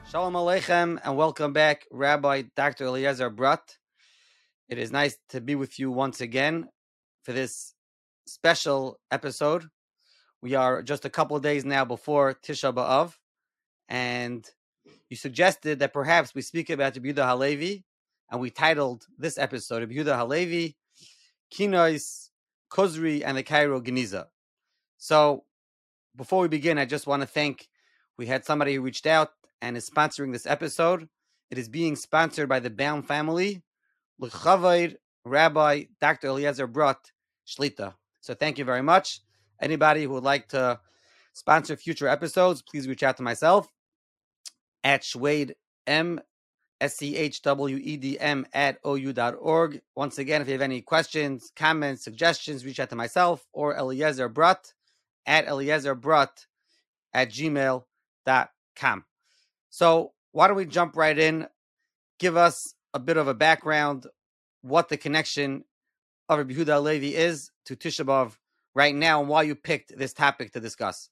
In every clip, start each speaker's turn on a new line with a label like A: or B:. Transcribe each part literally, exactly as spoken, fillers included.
A: Shalom Aleichem and welcome back, Rabbi Doctor Eliezer Brut. It is nice to be with you once again for this special episode. We are just a couple of days now before Tisha B'Av, and you suggested that perhaps we speak about Rabbi Yehuda Halevi, and we titled this episode Rabbi Yehuda Halevi, Kinois, Kozri, and the Cairo Geniza. So before we begin, I just want to thank, we had somebody who reached out and is sponsoring this episode. It is being sponsored by the Baum family, L'Chavayd Rabbi Doctor Eliezer Brut Shlita. So thank you very much. Anybody who would like to sponsor future episodes, please reach out to myself at Shwed M, S C H W E D M at O U dot org. Once again, if you have any questions, comments, suggestions, reach out to myself or Eliezer Brut at Eliezer Brut at gmail dot com. So why don't we jump right in? Give us a bit of a background, what the connection of Rabbi Yehuda Halevi is to Tisha B'Av right now, and why you picked this topic to discuss.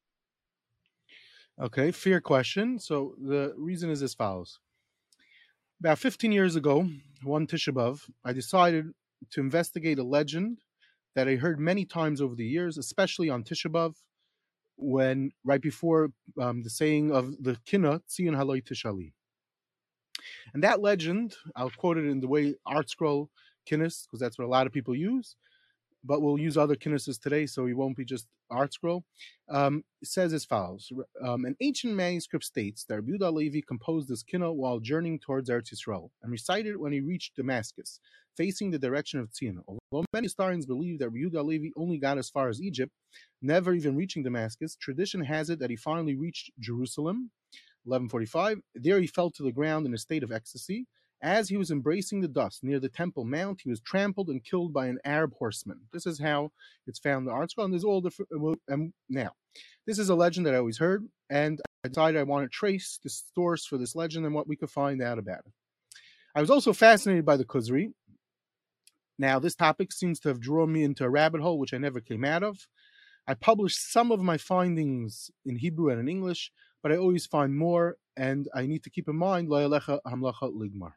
B: Okay, fair question. So the reason is as follows. About fifteen years ago, one Tisha B'Av, I decided to investigate a legend that I heard many times over the years, especially on Tisha B'Av, when right before um, the saying of the Kina Tzion Haloi Tishali. And that legend, I'll quote it in the way Art Scroll Kinnis, because that's what a lot of people use, but we'll use other Kinnises today, so it won't be just Art Scroll. Um, it says as follows. Um, an ancient manuscript states that Rabbi Yehuda Halevi composed this Kina while journeying towards Eretz Yisrael and recited it when he reached Damascus, facing the direction of Tzion. Although many historians believe that Rabbi Yehuda Halevi only got as far as Egypt, never even reaching Damascus, tradition has it that he finally reached Jerusalem, eleven forty-five. There he fell to the ground in a state of ecstasy. As he was embracing the dust near the Temple Mount, he was trampled and killed by an Arab horseman. This is how it's found in the Art Scroll, and there's all different. Um, now, this is a legend that I always heard, and I decided I want to trace the source for this legend and what we could find out about it. I was also fascinated by the Kuzri. Now, this topic seems to have drawn me into a rabbit hole which I never came out of. I published some of my findings in Hebrew and in English, but I always find more, and I need to keep in mind, Lo Yalecha Hamlacha Ligmar.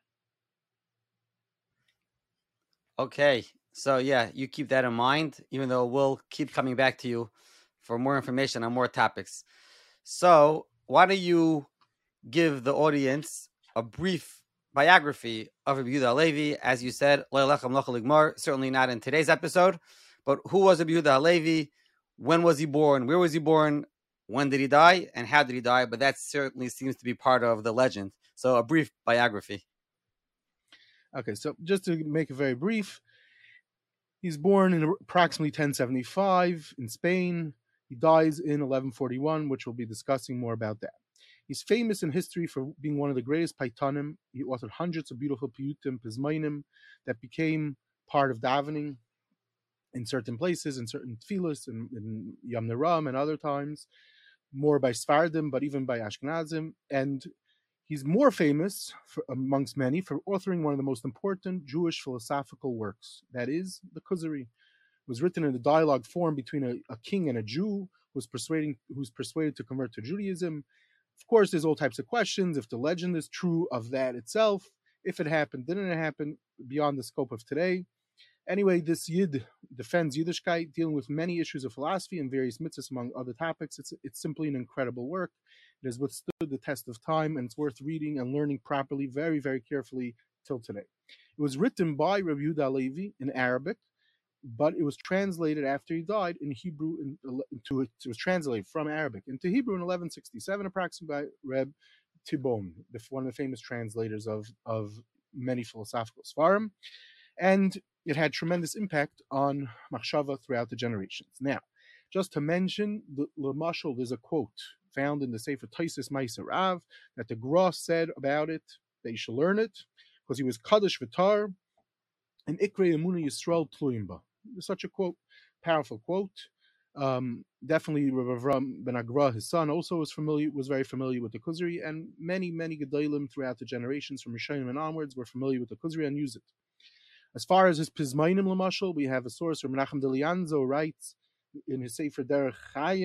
A: Okay, so yeah, you keep that in mind, even though we'll keep coming back to you for more information on more topics. So why don't you give the audience a brief biography of Rabbi Yehuda Halevi? As you said, Lo Yalecha Hamlacha Ligmar, certainly not in today's episode, but who was Rabbi Yehuda Halevi? When was he born? Where was he born? When did he die? And how did he die? But that certainly seems to be part of the legend. So a brief biography.
B: Okay, so just to make it very brief, he's born in approximately ten seventy-five in Spain. He dies in eleven forty-one, which we'll be discussing more about that. He's famous in history for being one of the greatest paitanim. He authored hundreds of beautiful piyutim, pizmainim, that became part of davening in certain places, in certain tefillos, in, in Yom Neram and other times, more by Sfardim, but even by Ashkenazim. And he's more famous, for, amongst many, for authoring one of the most important Jewish philosophical works. That is, the Kuzari. It was written in a dialogue form between a, a king and a Jew who's persuading, who's persuaded to convert to Judaism. Of course, there's all types of questions. If the legend is true of that itself, if it happened, didn't it happen, beyond the scope of today. Anyway, this Yid defends Yiddishkeit, dealing with many issues of philosophy and various mitzvahs, among other topics. It's it's simply an incredible work. It has withstood the test of time, and it's worth reading and learning properly, very, very carefully, till today. It was written by Rabbi Yehuda Halevi in Arabic, but it was translated after he died in Hebrew. Into it was translated from Arabic into Hebrew in eleven sixty-seven, approximately by Reb Tibon, one of the famous translators of of many philosophical svarim, and it had tremendous impact on Machshava throughout the generations. Now, just to mention, the Lamashal, there's a quote found in the Sefer Taisis Meiser Rav that the Gra said about it, that you should learn it, because he was Kaddish Vitar, and Ikrei Emuna Yisrael Tluyimba. There's such a quote, powerful quote. Um, definitely Rav Avram ben Agra, his son, also was familiar, was very familiar with the Kuzri, and many, many Gedalim throughout the generations, from Rishonim and onwards, were familiar with the Kuzri and used it. As far as his Pizmainim Lamashal, we have a source where Menachem de Lianzo writes in his Sefer Derech Chaim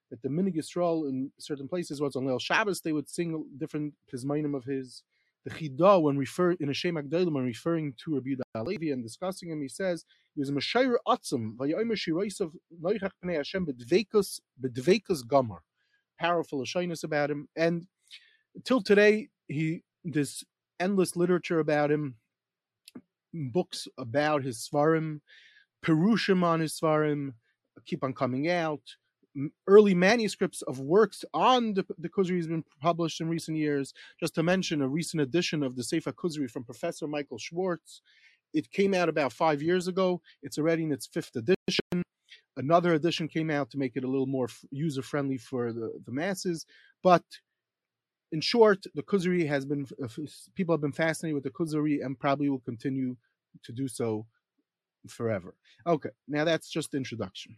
B: that the Minig Yisrael in certain places was on Leil Shabbos, they would sing different Pizmayim of his. The Chida, when refer in a Shem Agdolim, when referring to Rabbi Yehuda Halevi and discussing him, he says he was a Meshayir Atzim, Vayomer Shiroisav Noichach Pnei Hashem Bedveikus Bedveikus Gomer. Powerful Lashonis about him, and till today, he there's endless literature about him, books about his Svarim, Perushim on his Svarim keep on coming out. Early manuscripts of works on the, the Kuzri has been published in recent years. Just to mention a recent edition of the Sefer Kuzri from Professor Michael Schwartz. It came out about five years ago. It's already in its fifth edition. Another edition came out to make it a little more user-friendly for the, the masses. But in short, the Kuzri has been, people have been fascinated with the Kuzri and probably will continue to do so forever. Okay, now that's just the introduction.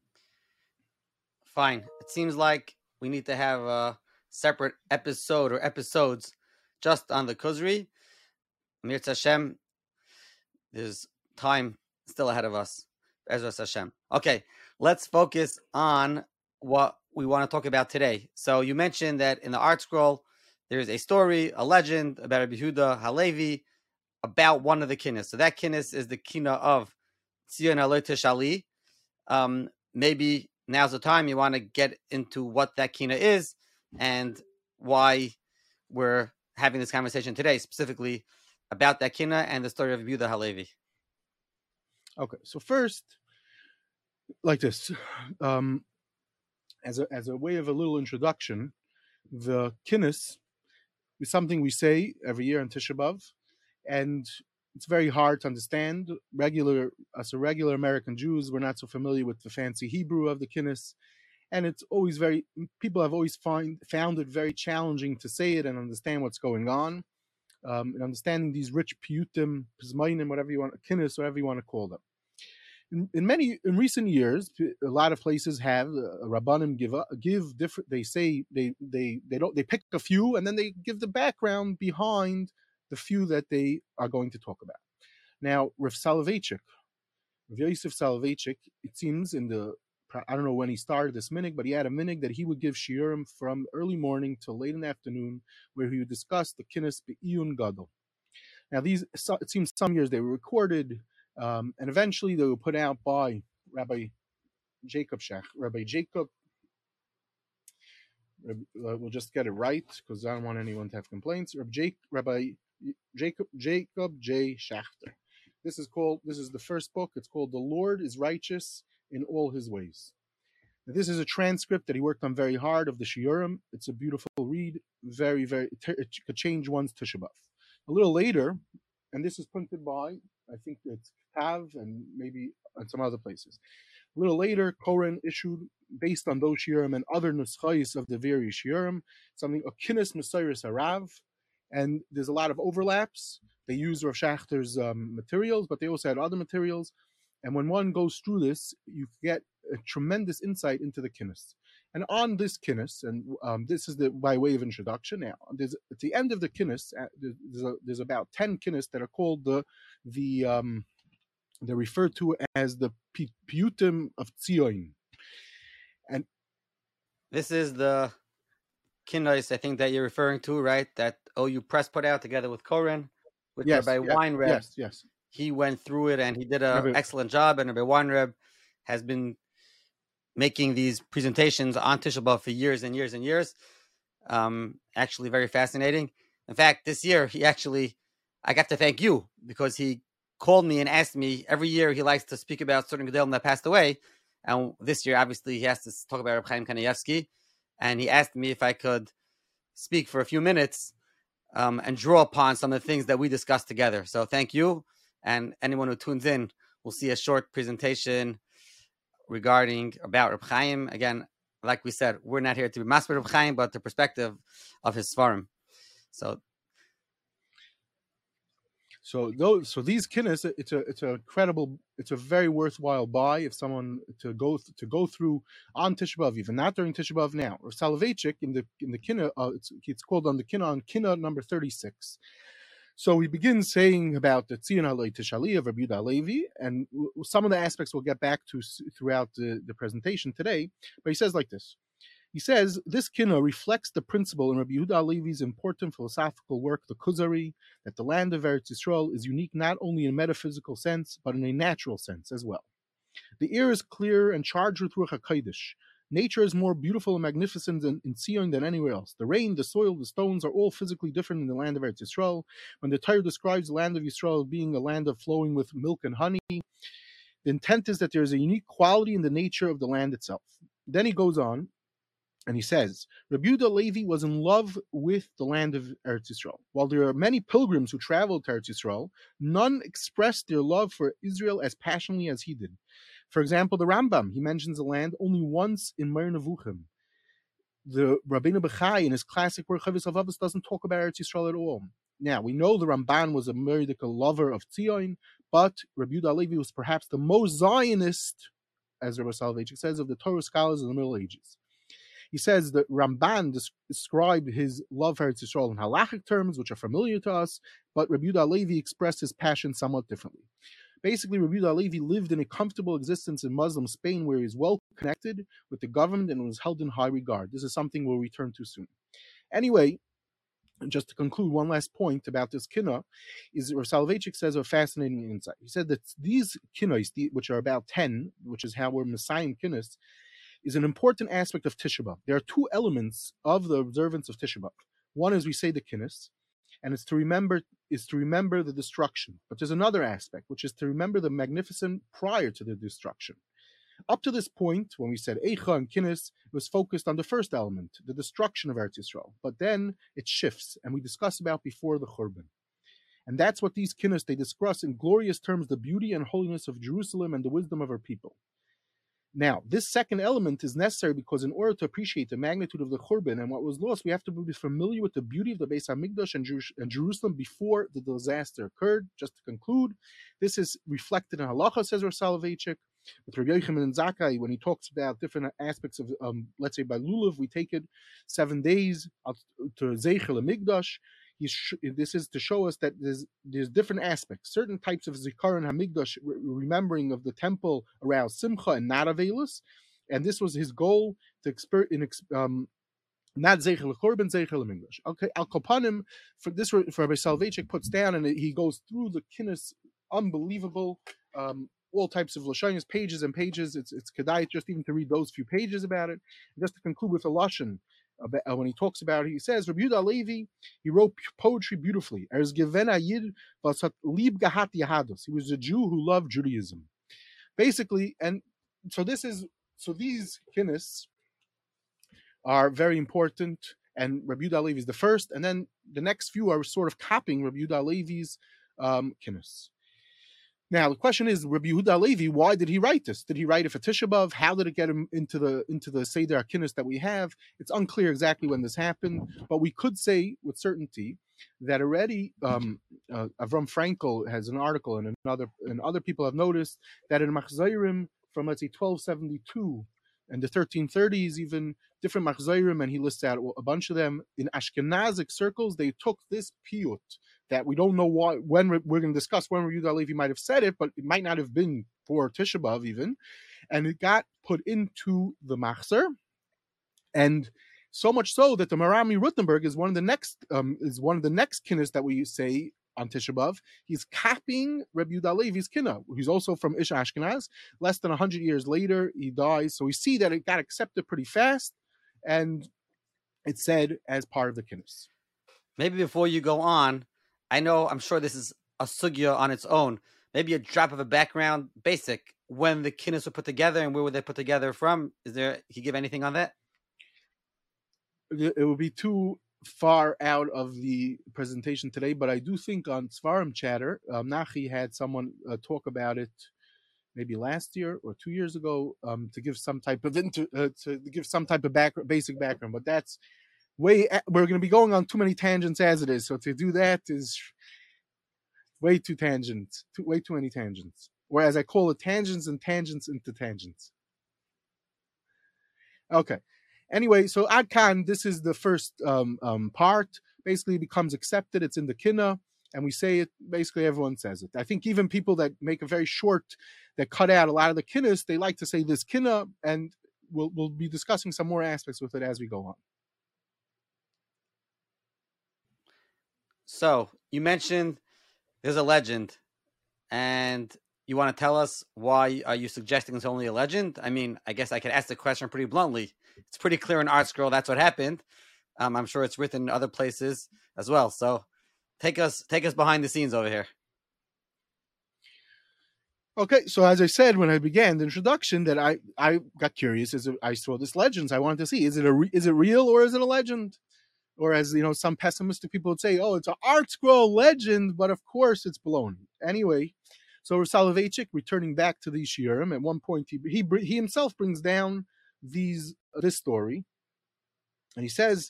A: Fine. It seems like we need to have a separate episode or episodes just on the Kuzri. Mirz Hashem, there's time still ahead of us. Ezras Hashem. Okay, let's focus on what we want to talk about today. So you mentioned that in the Art Scroll, there's a story, a legend about Rabbi Yehuda Halevi about one of the kinnis. So that kinnis is the kina of Tzion Aloi Tishali. Um, maybe now's the time you want to get into what that kina is and why we're having this conversation today, specifically about that kina and the story of Rabbi Yehuda Halevi.
B: Okay, so first, like this, um, as a as a way of a little introduction, the kinnis is something we say every year on Tisha B'Av, and it's very hard to understand. Regular, as a regular American Jews, we're not so familiar with the fancy Hebrew of the kinnis, and it's always very, people have always find, found it very challenging to say it and understand what's going on, um, and understanding these rich piyutim, pizmayim, whatever you want, kinnis, whatever you want to call them. In, in many, in recent years, a lot of places have uh, Rabbanim give up, give different. They say they they they don't they pick a few and then they give the background behind the few that they are going to talk about. Now, Rav Soloveitchik, Rav Yosef Soloveitchik, it seems in the, I don't know when he started this minig, but he had a minig that he would give shiurim from early morning till late in the afternoon, where he would discuss the kinnis be'iyun gadol. Now, these, it seems some years they were recorded, um, and eventually they were put out by Rabbi Jacob Shach, Rabbi Jacob, uh, we'll just get it right, because I don't want anyone to have complaints, Rabbi, Jake, Rabbi Jacob Jacob J. Schachter. This is called, this is the first book, it's called The Lord is Righteous in All His Ways. Now, this is a transcript that he worked on very hard of the Shiurim. It's a beautiful read, very, very, it could change one's Tisha B'Av. A little later, and this is printed by, I think it's Tav and maybe and some other places. A little later, Koren issued, based on those Shiurim and other nuschais of the various Shiurim, something, a Kinnis Mesiris Harav, and there's a lot of overlaps. They use Rav Schachter's um, materials, but they also had other materials. And when one goes through this, you get a tremendous insight into the kinnis. And on this kinnis, and um, this is the by way of introduction now, there's, at the end of the kinnis, uh, there's, a, there's about ten kinnis that are called the, the um, they're referred to as the piyutim of Tzion. And
A: this is the kinnis, I think, that you're referring to, right? That O U Press put out together with Koren, with
B: yes,
A: Rabbi
B: yes,
A: Weinreb.
B: Yes, yes.
A: He went through it and he did an excellent job. And Rabbi Weinreb has been making these presentations on Tisha B'Av for years and years and years. Um, actually, very fascinating. In fact, this year he actually, I got to thank you because he called me and asked me. Every year he likes to speak about certain gedolim that passed away, and this year obviously he has to talk about Reb Chaim Kanievsky, and he asked me if I could speak for a few minutes um, and draw upon some of the things that we discussed together. So thank you. And anyone who tunes in will see a short presentation regarding about Reb Chaim. Again, like we said, we're not here to be masber Reb Chaim, but the perspective of his svarim. So,
B: so those, so these kinnis, it's a, it's a incredible, it's a very worthwhile buy if someone to go to go through on Tisha B'Av, even not during Tisha B'Av now. Or Soloveitchik in the in the kinna, uh, it's it's called on the kinna on kinna number thirty-six. So we begin saying about the Tzion Aloi Tishali of Rabbi Yehuda Halevi, and some of the aspects we'll get back to throughout the, the presentation today. But he says like this: He says this kina reflects the principle in Rabbi Yehuda Halevi's important philosophical work, the Kuzari, that the land of Eretz Yisrael is unique not only in a metaphysical sense, but in a natural sense as well. The air is clear and charged with Ruach HaKodesh. Nature is more beautiful and magnificent in, in Zion than anywhere else. The rain, the soil, the stones are all physically different in the land of Eretz Yisrael. When the Torah describes the land of Yisrael as being a land of flowing with milk and honey, the intent is that there is a unique quality in the nature of the land itself. Then he goes on, and he says, Rabbi Yehuda Halevi was in love with the land of Eretz Yisrael. While there are many pilgrims who traveled to Eretz Yisrael, none expressed their love for Israel as passionately as he did. For example, the Rambam, he mentions the land only once in Meir Nevuchim. The Rabbeinu Bechai, in his classic work Chavis Avavos, doesn't talk about Eretz Yisrael at all. Now, we know the Ramban was a medical lover of Tzion, but Rabbi Yehuda Halevi was perhaps the most Zionist, as Rabbi Soloveitchik says, of the Torah scholars of the Middle Ages. He says that Ramban described his love for Eretz Yisrael in halachic terms, which are familiar to us, but Rabbi Yehuda Halevi expressed his passion somewhat differently. Basically, Rabbi Yehuda Halevi lived in a comfortable existence in Muslim Spain where he was well connected with the government and was held in high regard. This is something we'll return to soon. Anyway, just to conclude, one last point about this kina is Rav Soloveitchik says a fascinating insight. He said that these kinos, which are about ten, which is how we're Messiahing kinos, is an important aspect of Tisha B'Av. There are two elements of the observance of Tisha B'Av. One is we say the kinnis, and it's to remember is to remember the destruction. But there's another aspect, which is to remember the magnificent prior to the destruction. Up to this point, when we said Eicha and Kinnis, it was focused on the first element, the destruction of Eretz Yisrael. But then it shifts, and we discussed about before the Churban. And that's what these Kinnis, they discuss in glorious terms the beauty and holiness of Jerusalem and the wisdom of her people. Now, this second element is necessary because in order to appreciate the magnitude of the Churban and what was lost, we have to be familiar with the beauty of the Beis HaMikdash and, Jer- and Jerusalem before the disaster occurred. Just to conclude, this is reflected in Halacha, says Rav Soloveitchik, with Rabbi Yochanan and Zakkai, when he talks about different aspects of, um, let's say by Lulav, we take it seven days to Zeichel HaMikdash. Sh- this is to show us that there's there's different aspects, certain types of Zikaron HaMikdash, re- remembering of the temple around Simcha and not Avelus, and this was his goal to exper- in um, not Zeichel HaKorban, Zeichel HaMikdash. Okay, Al Kopanim, for this, for Rabbi Soloveitchik puts down, and he goes through the kinnis, unbelievable, um, all types of Lashonis, pages and pages. It's it's kedai just even to read those few pages about it. And just to conclude with a Lashon, Uh, when he talks about it, he says, Rabbi Yehuda Halevi, he wrote poetry beautifully. He was a Jew who loved Judaism. Basically, and so this is, so these kinnis are very important, and Rabbi Yehuda Halevi is the first, and then the next few are sort of copying Rabbi Yehuda Halevi's um, kinnis. Now the question is, Rabbi Yehuda Halevi, why did he write this? Did he write it for Tisha B'Av? How did it get him into the into the Seder HaKinnis that we have? It's unclear exactly when this happened, but we could say with certainty that already um, uh, Avram Frankel has an article, and another and other people have noticed that in Machzairim from let's say twelve seventy-two and the thirteen thirties, even different Machzairim, and he lists out a bunch of them in Ashkenazic circles. They took this piyut that we don't know why, when we're, we're going to discuss when Rabbi Yehuda Halevi might have said it, but it might not have been for Tisha B'Av even, and it got put into the Machzer, and so much so that the Marami Rutenberg is one of the next um, is one of the next kinnis that we say on Tisha B'Av. He's copying Rabbi Yehuda Halevi's kinna. He's also from Ish Ashkenaz. Less than one hundred years later, he dies. So we see that it got accepted pretty fast, and it's said as part of the kinnis.
A: Maybe before you go on, I know, I'm sure this is a sugya on its own. Maybe a drop of a background, basic, when the kinnis were put together and where were they put together from? Is there, can you give anything on that?
B: It would be too far out of the presentation today, but I do think on Svarim Chatter, um, Nachi had someone uh, talk about it maybe last year or two years ago um, to give some type of inter, uh, to give some type of back, basic background. But that's way, we're going to be going on too many tangents as it is. So to do that is way too tangents, too, way too many tangents. Whereas I call it tangents and tangents into tangents. Okay. Anyway, so Ad Kan, this is the first um, um, part. Basically, it becomes accepted. It's in the Kinna, and we say it. Basically, everyone says it. I think even people that make a very short, that cut out a lot of the Kinnas, they like to say this Kinna, and we'll we'll be discussing some more aspects with it as we go on.
A: So you mentioned there's a legend, and you want to tell us why are you suggesting it's only a legend? I mean, I guess I could ask the question pretty bluntly. It's pretty clear in Art Scroll that's what happened. Um, I'm sure it's written in other places as well. So take us take us behind the scenes over here.
B: Okay, so as I said when I began the introduction, that I, I got curious as I saw this legends. I wanted to see, is it a is it real or is it a legend? Or as you know, some pessimistic people would say, oh, it's an Art Scroll legend, but of course it's baloney. Anyway, so Soloveitchik, returning back to these shiurim, at one point he he, he himself brings down these this story, and he says,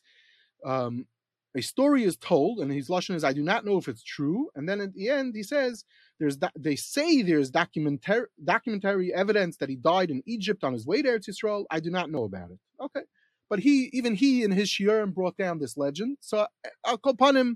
B: um, a story is told, and his lashon is, I do not know if it's true. And then at the end he says, there's da- they say there's documentary documentary evidence that he died in Egypt on his way to Eretz Yisrael. I do not know about it. Okay. But he, even he in his shiurim brought down this legend. So I'll call upon him.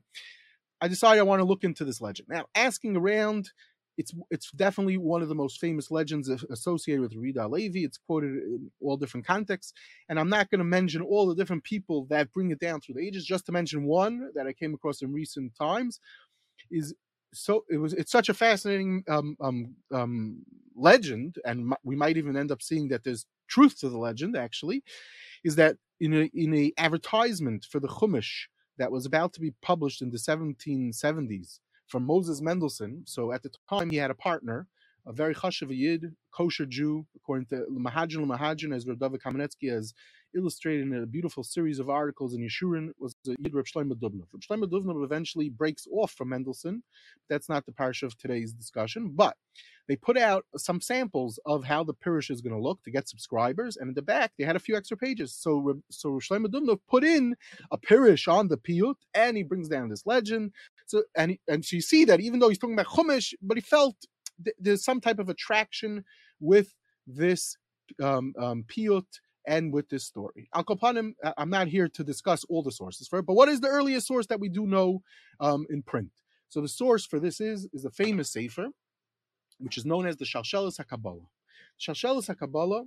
B: I decided I want to look into this legend. Now, asking around, it's it's definitely one of the most famous legends associated with Rida Levi. It's quoted in all different contexts. And I'm not going to mention all the different people that bring it down through the ages. Just to mention one that I came across in recent times is so it was it's such a fascinating um, um, um, legend, and we might even end up seeing that there's truth to the legend, actually, is that in a in a advertisement for the Chumash that was about to be published in the seventeen seventies from Moses Mendelssohn. So at the time he had a partner, a very chashuv yid, kosher Jew, according to Mahadjan Mahadjan, as Rav David Kamenetsky has illustrated in a beautiful series of articles in Yeshurun, was the Yid Reb Shlomo Dubnov. Reb Shlomo Dubnov eventually breaks off from Mendelssohn. That's not the parsha of today's discussion, but they put out some samples of how the Pirush is going to look to get subscribers, and in the back they had a few extra pages. So, so Shlomo Dubnov put in a Pirush on the Piyut, and he brings down this legend. So, and he, and so you see that even though he's talking about Chumash, but he felt th- there's some type of attraction with this um, um, Piyut and with this story. Al Kopanim, I'm not here to discuss all the sources for it, but what is the earliest source that we do know um, in print? So the source for this is is the famous Sefer, which is known as the Shalshelis HaKabbalah. Shalshelis HaKabbalah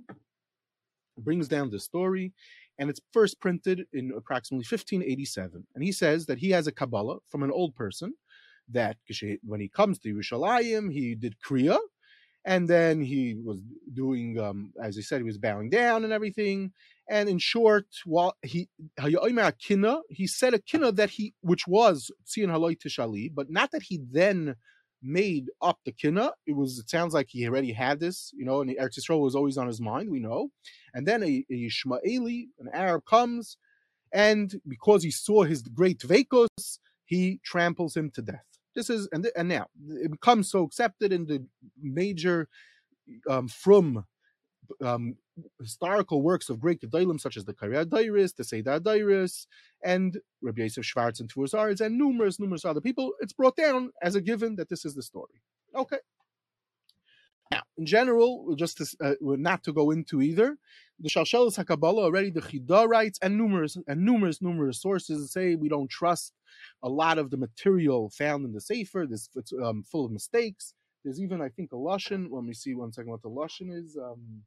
B: brings down the story, and it's first printed in approximately fifteen eighty-seven. And he says that he has a Kabbalah from an old person that when he comes to Yerushalayim, he did Kriya, and then he was doing, um, as I said, he was bowing down and everything. And in short, while he he said a kinna that he, which was Tzion Haloi Tishali, but not that he then made up the kinna. It was. It sounds like he already had this, you know, and Eretz Yisrael was always on his mind. We know. And then a, a Yishmaeli, an Arab, comes, and because he saw his great Dveikos, he tramples him to death. This is and and now it becomes so accepted in the major um, from um, historical works of great Gedolim, such as the Karya Dairis, the Seder Dairis, and Rabbi Yosef Schwartz and Tuas Arz, and numerous, numerous other people. It's brought down as a given that this is the story. Okay. Now, in general, just to, uh, not to go into either, the Shalshelis HaKabbalah already, the Chida writes, and numerous and numerous numerous sources say we don't trust a lot of the material found in the Sefer. This it's um, full of mistakes. There's even, I think, a lashon. Let me see one second what the lashon is. Um,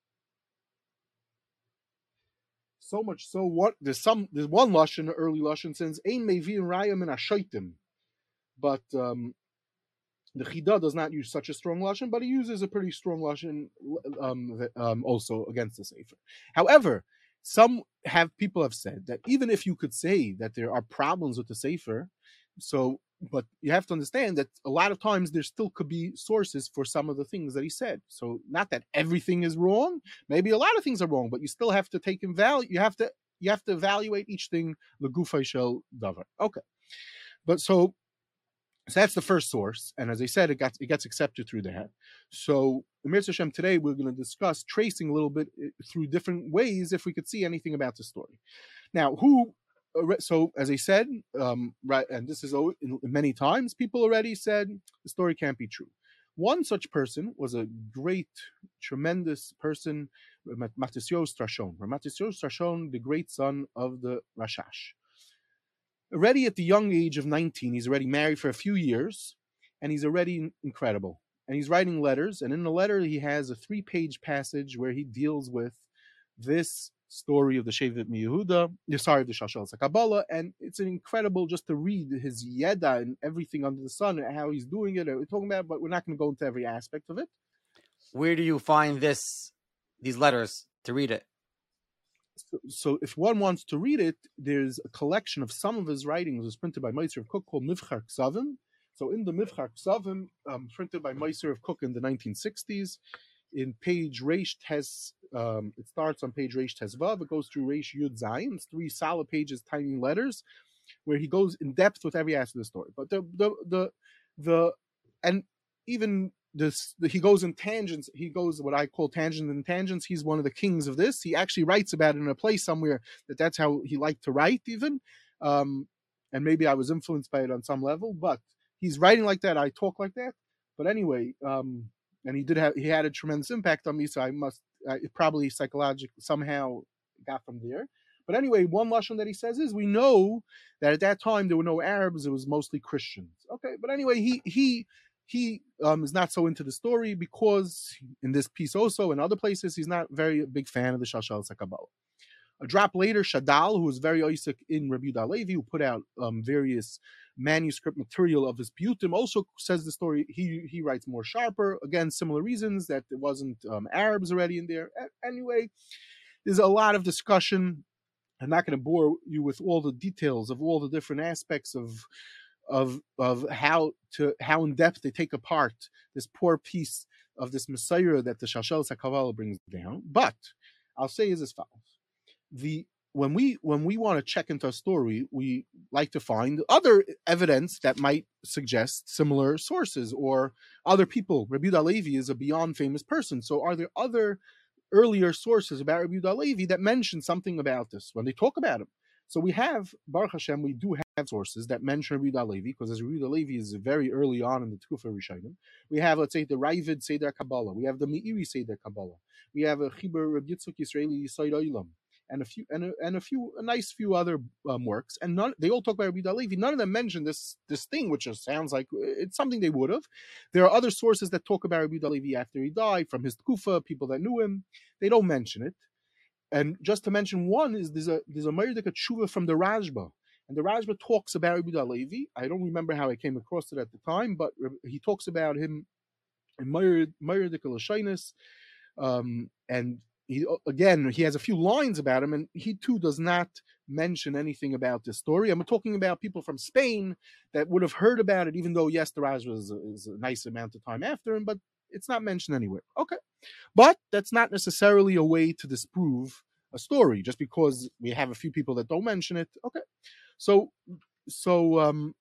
B: so much so, what there's some there's one lashon, early lashon says ein mevi raya min ashaitim, but um, the Chida does not use such a strong lashon, but he uses a pretty strong lashon um, um, also against the Sefer. However, some have people have said that even if you could say that there are problems with the Sefer, so but you have to understand that a lot of times there still could be sources for some of the things that he said. So not that everything is wrong, maybe a lot of things are wrong, but you still have to take in value. You have to you have to evaluate each thing legufay shel davar. Okay, but so. So that's the first source, and as I said, it got it gets accepted through that. So, Mir Hashem, today we're going to discuss tracing a little bit through different ways if we could see anything about the story. Now, who? So, as I said, um, right, and this is many times people already said the story can't be true. One such person was a great, tremendous person, Matisyahu Strashon. Matisyahu Strashon, the great son of the Rashash. Already at the young age of nineteen, he's already married for a few years, and he's already incredible. And he's writing letters, and in the letter he has a three-page passage where he deals with this story of the Shevet Yehuda, sorry, the Shashal Kabbalah, and it's an incredible just to read his yeda and everything under the sun and how he's doing it. We're talking about, but we're not going to go into every aspect of it.
A: Where do you find this, these letters to read it?
B: So, so if one wants to read it, there's a collection of some of his writings. It was printed by Meister of Cook called Mivchar Ksavim. So in the Mivchar Ksavim, um, printed by Meister of Cook in the nineteen sixties, in page Reish Tes, um, it starts on page Reish Tes Vav, it goes through Reish Yud Zayin, it's three solid pages, tiny letters, where he goes in depth with every aspect of the story. But the the the the and even this the, he goes in tangents. He goes what I call tangents and tangents. He's one of the kings of this. He actually writes about it in a place somewhere that that's how he liked to write, even. Um, and maybe I was influenced by it on some level, but he's writing like that. I talk like that. But anyway. Um, And he did have he had a tremendous impact on me, so I must uh, it probably psychologically somehow got from there. But anyway, one lashon that he says is we know that at that time there were no Arabs; it was mostly Christians. Okay, but anyway, he he he um, is not so into the story because in this piece also and other places he's not very a big fan of the Shashal Kabbalah. A drop later, Shadal, who was very Isaac in Rabbi Yehuda Halevi, who put out um, various manuscript material of his Piyutim, also says the story. He he writes more sharper. Again, similar reasons that there wasn't um, Arabs already in there. Anyway, there's a lot of discussion. I'm not going to bore you with all the details of all the different aspects of of of how to how in depth they take apart this poor piece of this Messiah that the Shashal Kabbalah brings down. But I'll say is as follows. The when we when we want to check into a story, we like to find other evidence that might suggest similar sources or other people. Rabbi Yehuda Halevi is a beyond famous person, so are there other earlier sources about Rabbi Yehuda Halevi that mention something about this when they talk about him? So we have Baruch Hashem, we do have sources that mention Rabbi Yehuda Halevi because as Rabbi Yehuda Halevi is very early on in the Tkufa Rishonim. We have, let's say, the Ravid Seder Kabbalah. We have the Meiri Seder Kabbalah. We have a Chibur Rabbi Yitzchak Yisraeli Yisrael Olam. And a few, and a, and a few, a nice few other um, works, and none. They all talk about Rabbi Yehuda Halevi. None of them mention this this thing, which just sounds like it's something they would have. There are other sources that talk about Rabbi Yehuda Halevi after he died, from his tkufa, people that knew him. They don't mention it. And just to mention one is there's a there's a Meirdika Tshuva from the Rashba, and the Rashba talks about Rabbi Yehuda Halevi. I don't remember how I came across it at the time, but he talks about him in Meirdika Lashonis, um, and. He, again, he has a few lines about him, and he too does not mention anything about this story. I'm talking about people from Spain that would have heard about it, even though, yes, the Raj was a, is a nice amount of time after him, but it's not mentioned anywhere. Okay. But that's not necessarily a way to disprove a story, just because we have a few people that don't mention it. Okay. So, so, um,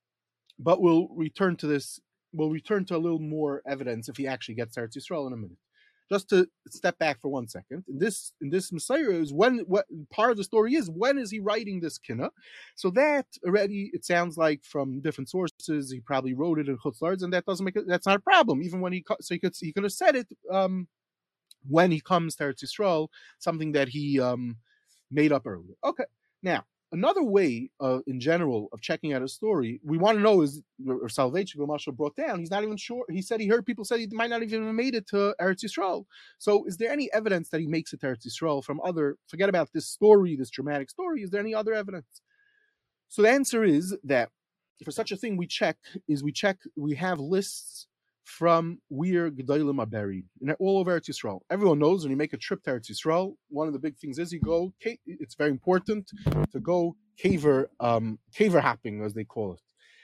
B: but we'll return to this. We'll return to a little more evidence if he actually gets Eretz Yisrael in a minute. Just to step back for one second, in this in this Messiah is when what part of the story is when is he writing this kinna? So that already it sounds like from different sources he probably wrote it in Chutz La'aretz, and that doesn't make it. That's not a problem. Even when he so he could he could have said it um, when he comes to Eretz Yisrael, something that he um, made up earlier. Okay, now. Another way, uh, in general, of checking out a story, we want to know is, or Soloveitchik Marshall brought down, he's not even sure. He said he heard people say he might not even have made it to Eretz Yisrael. So is there any evidence that he makes it to Eretz Yisrael from other, forget about this story, this dramatic story, is there any other evidence? So the answer is that for such a thing we check, is we check, we have lists from where Gedolim are buried, and all over Eretz Yisrael. Everyone knows when you make a trip to Eretz Yisrael, one of the big things is you go, it's very important to go caver, um, caver hopping, as they call it.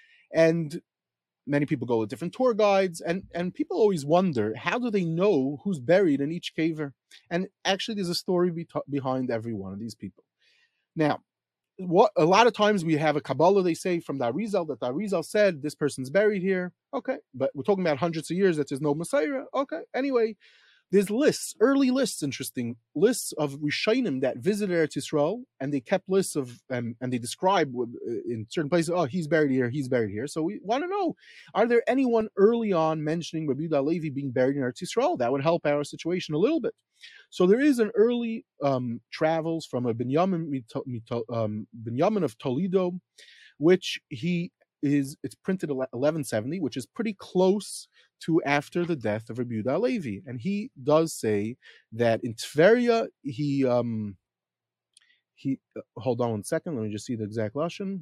B: And many people go with different tour guides, and, and people always wonder, how do they know who's buried in each caver? And actually, there's a story be- behind every one of these people. Now, what a lot of times we have a Kabbalah, they say, from the Arizal, that the Arizal said this person's buried here. Okay, but we're talking about hundreds of years that there's no Messiah. Okay, anyway, there's lists, early lists, interesting lists of Rishonim that visited Eretz Yisrael, and they kept lists of, um, and they describe in certain places, oh, he's buried here, he's buried here. So we want to know, are there anyone early on mentioning Rabbi Yehuda Halevi being buried in Eretz Yisrael? That would help our situation a little bit. So there is an early um, travels from a Binyamin, um, Binyamin of Toledo, which he is it's printed eleven seventy, which is pretty close to after the death of Rabbi Yehuda Halevi, and he does say that in Tveria he um he uh, hold on one second, let me just see the exact lashon.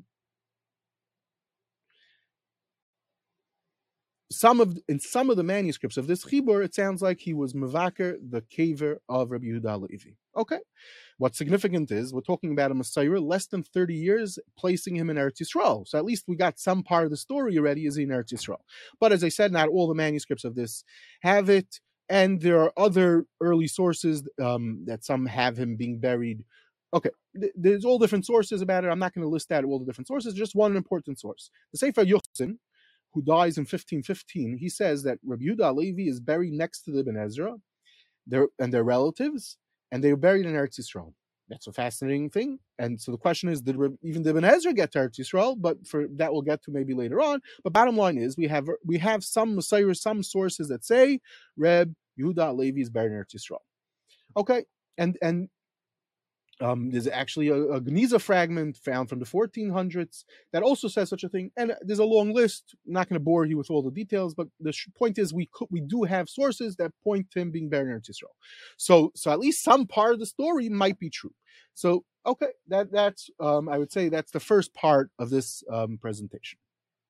B: Some of in some of the manuscripts of this chibur, it sounds like he was mevaker, the caver of Rabbi Yehuda Halevi. Okay, what's significant is we're talking about a Messiah less than thirty years, placing him in Eretz Yisrael. So at least we got some part of the story already is in Eretz Yisrael. But as I said, not all the manuscripts of this have it, and there are other early sources um, that some have him being buried. Okay, th- there's all different sources about it. I'm not going to list out all the different sources. Just one important source, the Sefer Yochsin, who dies in fifteen fifteen, he says that Rabbi Yehuda Halevi is buried next to the Ibn Ezra their, and their relatives, and they were buried in Eretz Yisrael. That's a fascinating thing. And so the question is, did even the Ibn Ezra get to Eretz Yisrael? But for that we'll get to maybe later on. But bottom line is, we have we have some Messiahs, some sources that say Reb Yehuda Halevi is buried in Eretz Yisrael. Okay, and and Um, there's actually a, a Geniza fragment found from the fourteen hundreds that also says such a thing, and there's a long list. I'm not going to bore you with all the details, but the sh- point is we could, we do have sources that point to him being buried in Eretz Yisrael. So, so at least some part of the story might be true. So, okay, that that's um, I would say that's the first part of this um, presentation.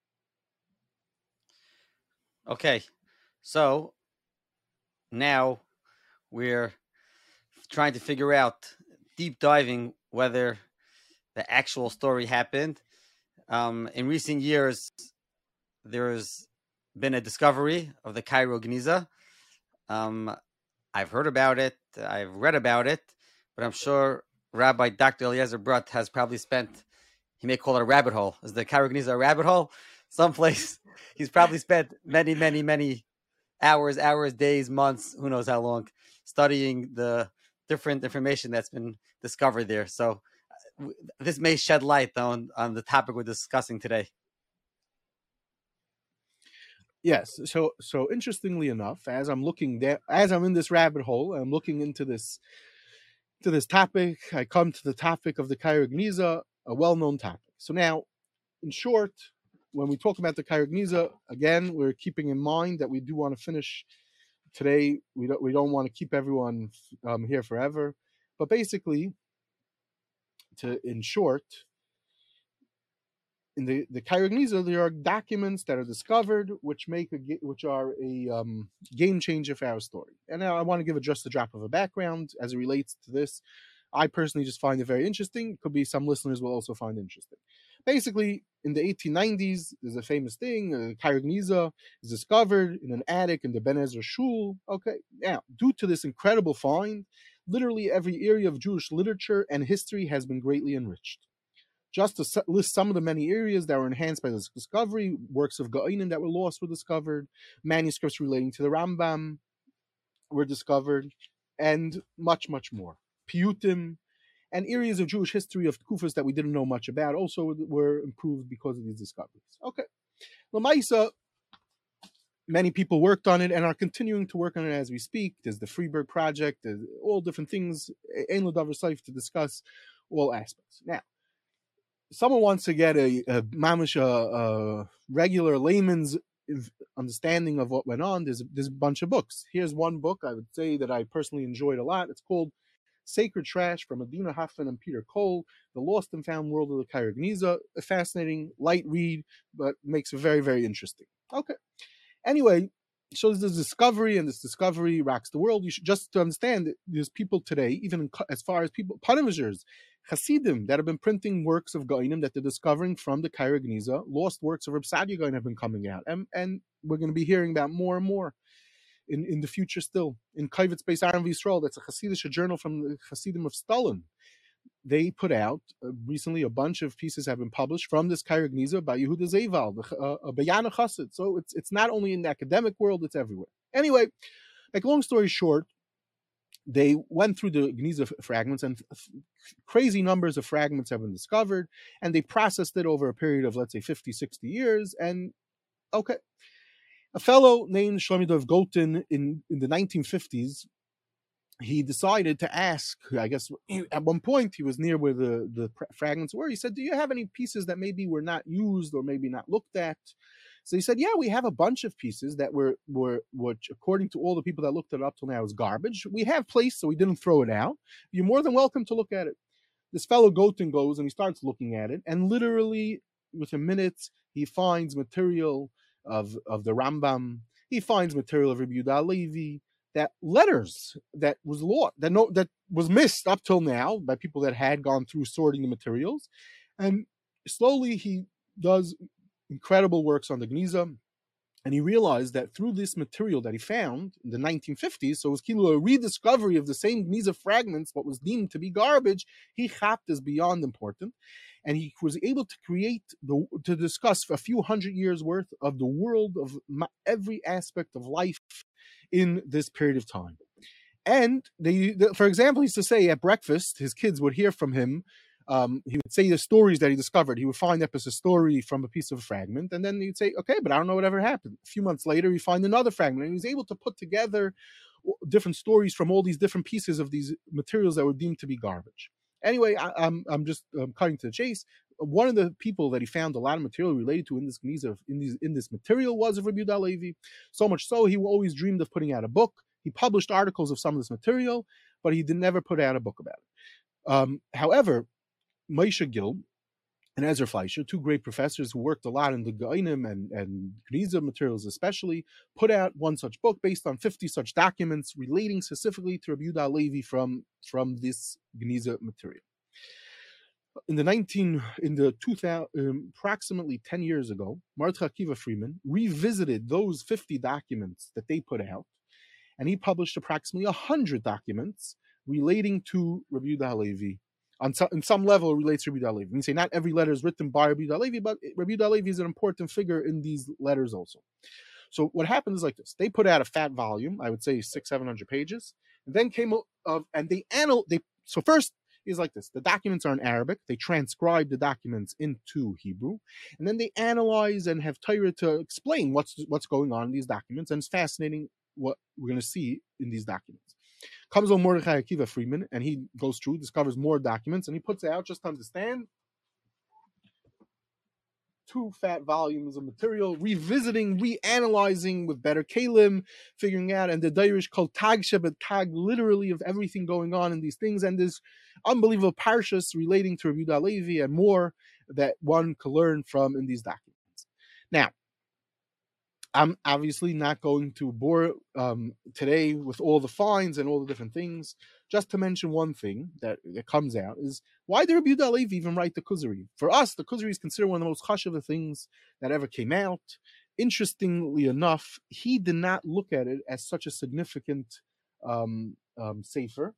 A: Okay, so now we're trying to figure out, deep diving, whether the actual story happened. Um, in recent years, there's been a discovery of the Cairo Geniza. Um, I've heard about it, I've read about it, but I'm sure Rabbi Doctor Eliezer Brutt has probably spent, he may call it a rabbit hole. Is the Cairo Geniza a rabbit hole? Someplace he's probably spent many, many, many hours, hours, days, months, who knows how long, studying the different information that's been discovered there. So uh, this may shed light on, on the topic we're discussing today.
B: Yes. So, so interestingly enough, as I'm looking there, as I'm in this rabbit hole, I'm looking into this, to this topic. I come to the topic of the Cairo Geniza, a well-known topic. So now, in short, when we talk about the Cairo Geniza, again, we're keeping in mind that we do want to finish today. We don't we don't want to keep everyone um, here forever, but basically, to in short, in the the Cairo Geniza, there are documents that are discovered which make a which are a um, game changer for our story. And now I want to give it just a drop of a background as it relates to this. I personally just find it very interesting. It could be some listeners will also find it interesting. Basically, in the eighteen nineties, there's a famous thing. Uh, Cairo Geniza is discovered in an attic in the Ben Ezra Shul. Okay, now, due to this incredible find, literally every area of Jewish literature and history has been greatly enriched. Just to list some of the many areas that were enhanced by this discovery, works of Gaonim that were lost were discovered, manuscripts relating to the Rambam were discovered, and much, much more. Piyutim, and areas of Jewish history of Kufas that we didn't know much about also were improved because of these discoveries. Okay. Lamaisa, many people worked on it and are continuing to work on it as we speak. There's the Freeburg Project, there's all different things, Ein L'Davar Saif, to discuss all aspects. Now, someone wants to get a, a mamish, a, a regular layman's understanding of what went on. There's, there's a bunch of books. Here's one book I would say that I personally enjoyed a lot. It's called Sacred Trash from Adina Hoffman and Peter Cole, The Lost and Found World of the Cairo Geniza. A fascinating, light read, but makes it very, very interesting. Okay. Anyway, so there's this discovery, and this discovery rocks the world. You should just to understand that there's people today, even as far as people, Panavizhers, Hasidim, that have been printing works of Gaonim that they're discovering from the Cairo Geniza. Lost works of Reb Sadia Gaon have been coming out, and, and we're going to be hearing about more and more in, in the future still. In Kaivetz Beis Aaron V'Yisrael, that's a Hasidic journal from the Hasidim of Stalin. They put out uh, recently a bunch of pieces have been published from this Cairo Geniza by Yehuda Zeival, a Bayana Chassid. So it's it's not only in the academic world, it's everywhere. Anyway, like long story short, they went through the Geniza fragments, and crazy numbers of fragments have been discovered, and they processed it over a period of, let's say, fifty, sixty years. And okay, a fellow named Shlomi Dov Gotin in, in the nineteen fifties he decided to ask, I guess at one point he was near where the, the fragments were. He said, do you have any pieces that maybe were not used or maybe not looked at? So he said, yeah, we have a bunch of pieces that were, were which, according to all the people that looked at it up till now, is garbage. We have placed, so we didn't throw it out. You're more than welcome to look at it. This fellow Goten goes and he starts looking at it, and literally within minutes, he finds material of, of the Rambam. He finds material of Rabbi Yehuda Halevi, that letters that was lost, that no, that was missed up till now by people that had gone through sorting the materials. And slowly he does incredible works on the Geniza, and he realized that through this material that he found in the nineteen fifties, so it was kilo a rediscovery of the same Geniza fragments, what was deemed to be garbage, he chapped as beyond important. And he was able to create, the, to discuss a few hundred years worth of the world of every aspect of life in this period of time. And they, for example, he used to say at breakfast, his kids would hear from him. Um, he would say the stories that he discovered. He would find up as a story from a piece of a fragment, and then he'd say, okay, but I don't know whatever happened. A few months later, he'd find another fragment, and he was able to put together different stories from all these different pieces of these materials that were deemed to be garbage. Anyway, I, I'm I'm just um, cutting to the chase. One of the people that he found a lot of material related to in this Geniza, in these in this material, was of Rabbi Yehuda Halevi. So much so, he always dreamed of putting out a book. He published articles of some of this material, but he did never put out a book about it. Um, however, Moshe Gil and Ezra Fleischer, two great professors who worked a lot in the Gainim and, and Geniza materials especially, put out one such book based on fifty such documents relating specifically to Rabbi Yehuda Halevi from, from this Geniza material. In the nineteen, in the two thousand, um, approximately ten years ago, Mordechai Akiva Freeman revisited those fifty documents that they put out, and he published approximately one hundred documents relating to Rabbi Yehuda Halevi. On some, in some level, it relates to Rabbi Yehuda Halevi. We say not every letter is written by Rabbi Yehuda Halevi, but Rabbi Yehuda Halevi is an important figure in these letters also. So what happened is like this: they put out a fat volume, I would say six, seven hundred pages, and then came of, and they anal. They so first is like this: the documents are in Arabic. They transcribe the documents into Hebrew, and then they analyze and have Torah to explain what's what's going on in these documents. And it's fascinating what we're going to see in these documents. Comes on Mordechai Akiva Freeman, and he goes through, discovers more documents, and he puts out, just to understand, two fat volumes of material, revisiting, reanalyzing with better kalim, figuring out, and the Dairish called Tag Shebet Tag, literally of everything going on in these things, and there's unbelievable parshas relating to Rabbi Yehuda Halevi and more that one could learn from in these documents. Now, I'm obviously not going to bore um, today with all the finds and all the different things. Just to mention one thing that, that comes out is, why did Rabbi Yehuda Halevi even write the Kuzari? For us, the Kuzari is considered one of the most chashuv things that ever came out. Interestingly enough, he did not look at it as such a significant um, um, sefer.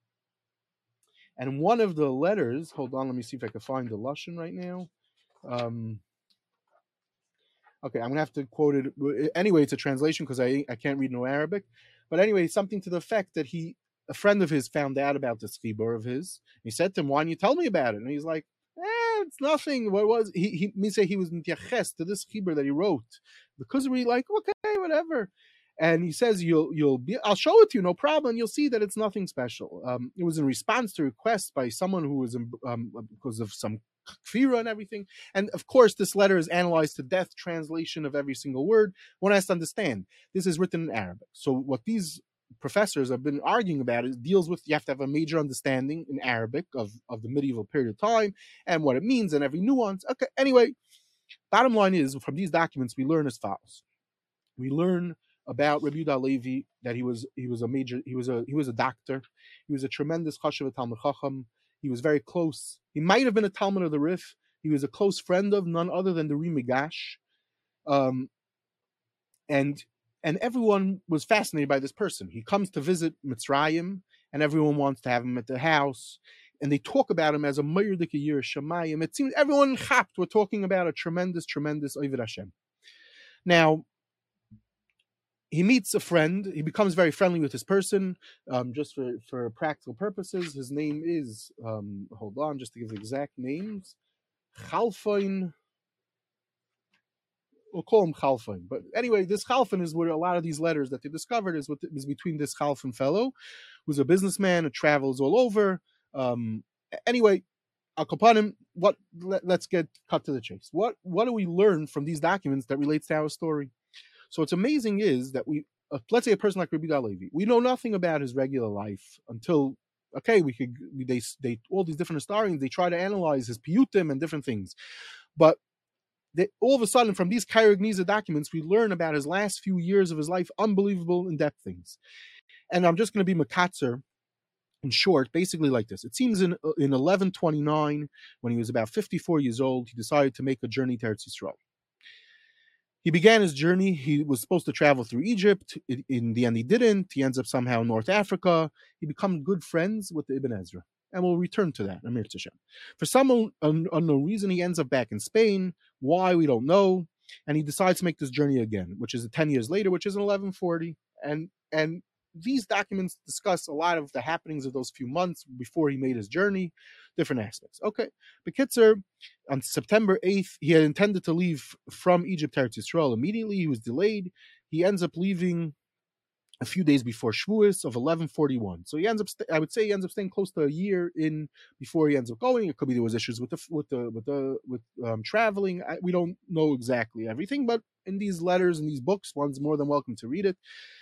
B: And one of the letters, hold on, let me see if I can find the Lashon right now. Um, Okay, I'm going to have to quote it. Anyway, it's a translation because I I can't read no Arabic. But anyway, something to the effect that he, a friend of his found out about this chibur of his. He said to him, why don't you tell me about it? And he's like, eh, it's nothing. What was, he, he, me say he was mitiaches to this chibur that he wrote. Because we like, okay, whatever. And he says, you'll, you'll be, I'll show it to you, no problem. You'll see that it's nothing special. Um, it was in response to requests by someone who was, in, um, because of some kfira and everything. And of course, this letter is analyzed to death, translation of every single word. One has to understand, this is written in Arabic. So what these professors have been arguing about is deals with, you have to have a major understanding in Arabic of, of the medieval period of time and what it means and every nuance. Okay, anyway, bottom line is, from these documents, we learn as follows. We learn about Rabbi Yehuda Halevi that he was he was a major he was a he was a doctor. He was a tremendous chashuv Talmud Chacham. He was very close. He might have been a Talmud of the Rif. He was a close friend of none other than the Ri Migash. Um, and and everyone was fascinated by this person. He comes to visit Mitzrayim, and everyone wants to have him at their house. And they talk about him as a Meir Dikayir Shemayim. It seems everyone chapped. We're talking about a tremendous, tremendous Oved Hashem. Now, he meets a friend. He becomes very friendly with this person, um, just for, for practical purposes. His name is, um, hold on, just to give the exact names, Chalfon. We'll call him Chalfon. But anyway, this Chalfon is where a lot of these letters that they discovered is, with, is between this Chalfon fellow, who's a businessman and travels all over. Um, anyway, Al Kapanim, what? Let, let's get cut to the chase. What what do we learn from these documents that relates to our story? So what's amazing is that we, uh, let's say a person like Rabbi Levi, we know nothing about his regular life until, okay, we could, they, they, all these different historians, they try to analyze his piyutim and different things. But they, all of a sudden, from these Cairo Gniza documents, we learn about his last few years of his life, unbelievable in-depth things. And I'm just going to be makatzer in short, basically like this. It seems in in eleven twenty-nine, when he was about fifty-four years old, he decided to make a journey to Eretz Yisrael. He began his journey. He was supposed to travel through Egypt. In the end, he didn't. He ends up somehow in North Africa. He becomes good friends with the Ibn Ezra. And we'll return to that, Amir Tashem. For some un- unknown reason, he ends up back in Spain. Why, we don't know. And he decides to make this journey again, which is ten years later, which is in eleven forty. And and these documents discuss a lot of the happenings of those few months before he made his journey, different aspects. Okay, Bekitzer, on September eighth, he had intended to leave from Egypt to Eretz Yisrael immediately. He was delayed. He ends up leaving a few days before Shavuos of eleven forty-one. So he ends up, st- I would say, he ends up staying close to a year in before he ends up going. It could be there was issues with the with the with the with um, traveling. I, we don't know exactly everything, but in these letters and these books, one's more than welcome to read it.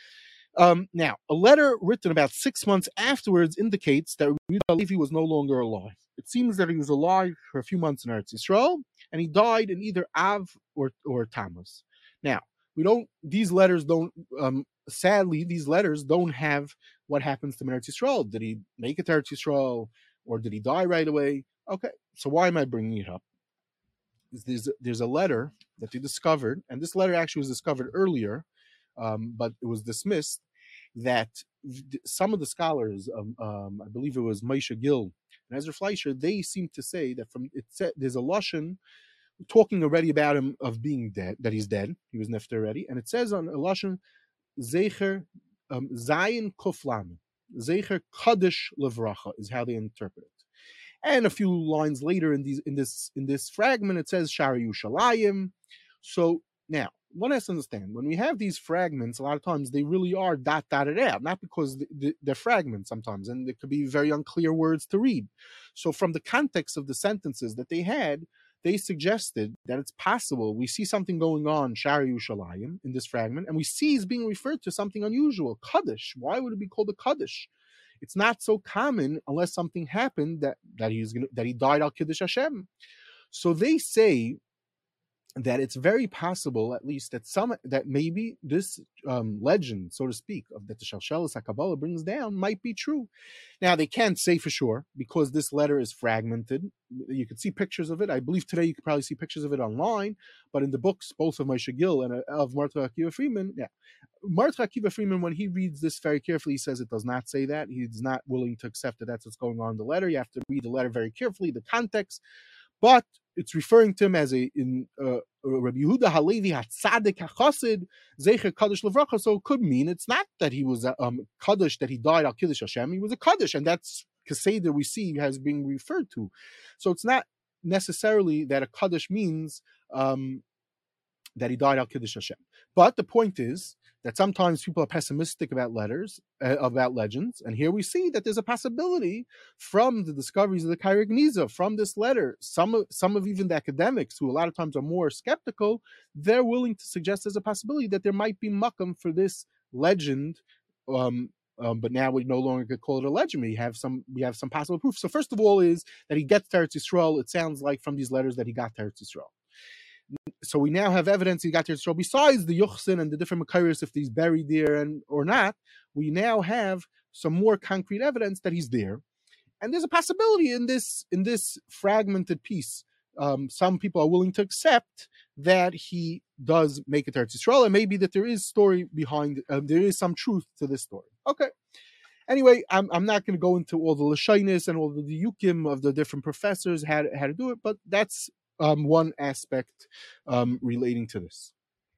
B: Um, now, a letter written about six months afterwards indicates that Rabbi Levi was no longer alive. It seems that he was alive for a few months in Eretz Yisrael, and he died in either Av or or Tammuz. Now, we don't; these letters don't. Um, sadly, these letters don't have what happens to him in Eretz Yisrael. Did he make it to Eretz Yisrael, or did he die right away? Okay, so why am I bringing it up? There's there's a letter that they discovered, and this letter actually was discovered earlier, um, but it was dismissed. That some of the scholars, um, um, I believe it was Moshe Gil and Ezra Fleischer, they seem to say that from it said there's a lashon talking already about him of being dead, that he's dead, he was nefter already, and it says on a lashon zecher um, zayin kuflam, zecher kadosh levracha is how they interpret it. And a few lines later in these in this in this fragment, it says Shara Yushalayim. So now, one has to understand, when we have these fragments, a lot of times they really are dot, dotted out, not because they're fragments sometimes, and it could be very unclear words to read. So from the context of the sentences that they had, they suggested that it's possible we see something going on, Shari Yushalayim, in this fragment, and we see he's being referred to something unusual, Kaddish. Why would it be called a Kaddish? It's not so common unless something happened that, that, he's gonna, that he died al Kiddush Hashem. So they say that it's very possible, at least, that some that maybe this um, legend, so to speak, of that the Shalshelis HaKabbalah brings down might be true. Now, they can't say for sure because this letter is fragmented. You could see pictures of it. I believe today you could probably see pictures of it online, but in the books, both of Moshe Gil and of Martha Akiva Freeman, yeah. Martha Akiva Freeman, when he reads this very carefully, he says it does not say that. He's not willing to accept that that's what's going on in the letter. You have to read the letter very carefully, the context. But it's referring to him as a in uh, Rabbi Yehuda Halevi Hatzadik HaChassid Zecher Kaddish Levracha. So it could mean it's not that he was a um, Kaddish, that he died al Kiddush Hashem. He was a Kaddish, and that's Keseder we see has been referred to. So it's not necessarily that a Kaddish means um, that he died al Kiddush Hashem. But the point is that sometimes people are pessimistic about letters, uh, about legends, and here we see that there's a possibility from the discoveries of the Cairo Gniza, from this letter. Some of, some of even the academics, who a lot of times are more skeptical, they're willing to suggest there's a possibility that there might be makam for this legend, um, um, but now we no longer could call it a legend. We have some we have some possible proof. So first of all is that he gets to Eretz Yisrael. It sounds like from these letters that he got to Eretz Yisrael. So we now have evidence he got to Yisrael. Besides the Yuchsin and the different Makarios, if he's buried there and or not, we now have some more concrete evidence that he's there. And there's a possibility in this in this fragmented piece. Um, some people are willing to accept that he does make it to Eretz Yisrael, and maybe that there is story behind. Uh, there is some truth to this story. Okay. Anyway, I'm I'm not going to go into all the lashonos and all the diukim of the different professors how to, how to do it, but that's Um, one aspect um, relating to this.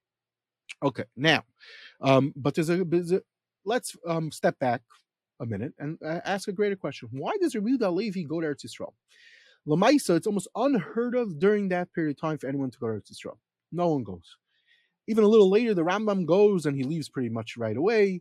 B: Okay, now, um, but there's a, there's a let's um, step back a minute and uh, ask a greater question. Why does Rabbi Yehuda Halevi go to Eretz Yisrael? Lamaisa, it's almost unheard of during that period of time for anyone to go to Eretz Yisrael. No one goes. Even a little later, the Rambam goes and he leaves pretty much right away.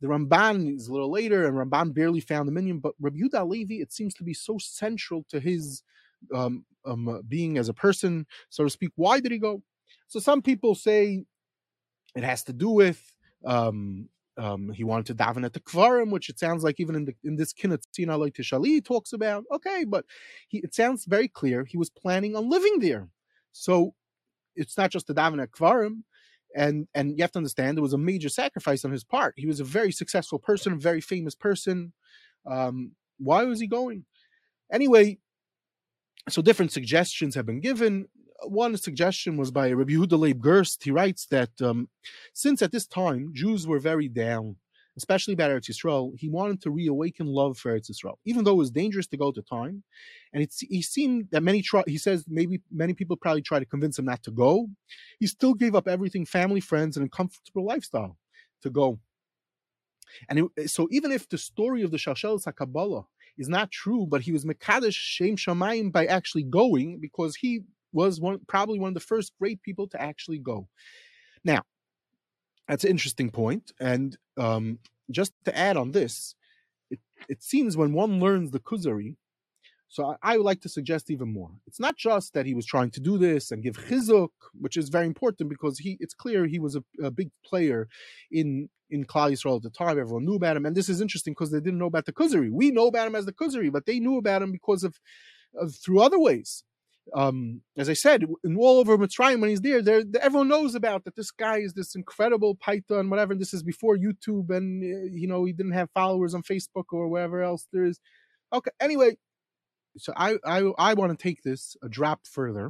B: The Ramban is a little later, and Ramban barely found the minyan. But Rabbi Yehuda Halevi, it seems to be so central to his um, um, uh, being as a person, so to speak. Why did he go? So some people say it has to do with um, um, he wanted to daven at the Kvarim, which it sounds like even in the in this Kinnat Tzina Lo Tishali talks about. Okay, but he, it sounds very clear he was planning on living there. So it's not just the daven at Kvarim. And and you have to understand, there was a major sacrifice on his part. He was a very successful person, a very famous person. Um, why was he going? Anyway, so different suggestions have been given. One suggestion was by Rabbi Yehuda Leib Gerst. He writes that um, since at this time Jews were very down, especially about Eretz Yisrael, he wanted to reawaken love for Eretz Yisrael, even though it was dangerous to go at the time. And it's, he seemed that many, try, he says maybe many people probably try to convince him not to go. He still gave up everything, family, friends, and a comfortable lifestyle to go. And it, so even if the story of the Shalshelis HaKabbalah is not true, but he was Mekadesh Shem Shamayim by actually going, because he was one, probably one of the first great people to actually go. Now, that's an interesting point. And um, just to add on this, it, it seems when one learns the Kuzari, so I, I would like to suggest even more. It's not just that he was trying to do this and give chizuk, which is very important because he it's clear he was a, a big player in, in Klal Yisrael at the time. Everyone knew about him. And this is interesting because they didn't know about the Kuzari. We know about him as the Kuzari, but they knew about him because of, of through other ways. Um, as I said, in all over Mitzrayim, when he's there, there, everyone knows about that this guy is this incredible Python, whatever. This is before YouTube, and uh, you know, he didn't have followers on Facebook or wherever else there is. Okay, anyway, so I I, I want to take this a drop further,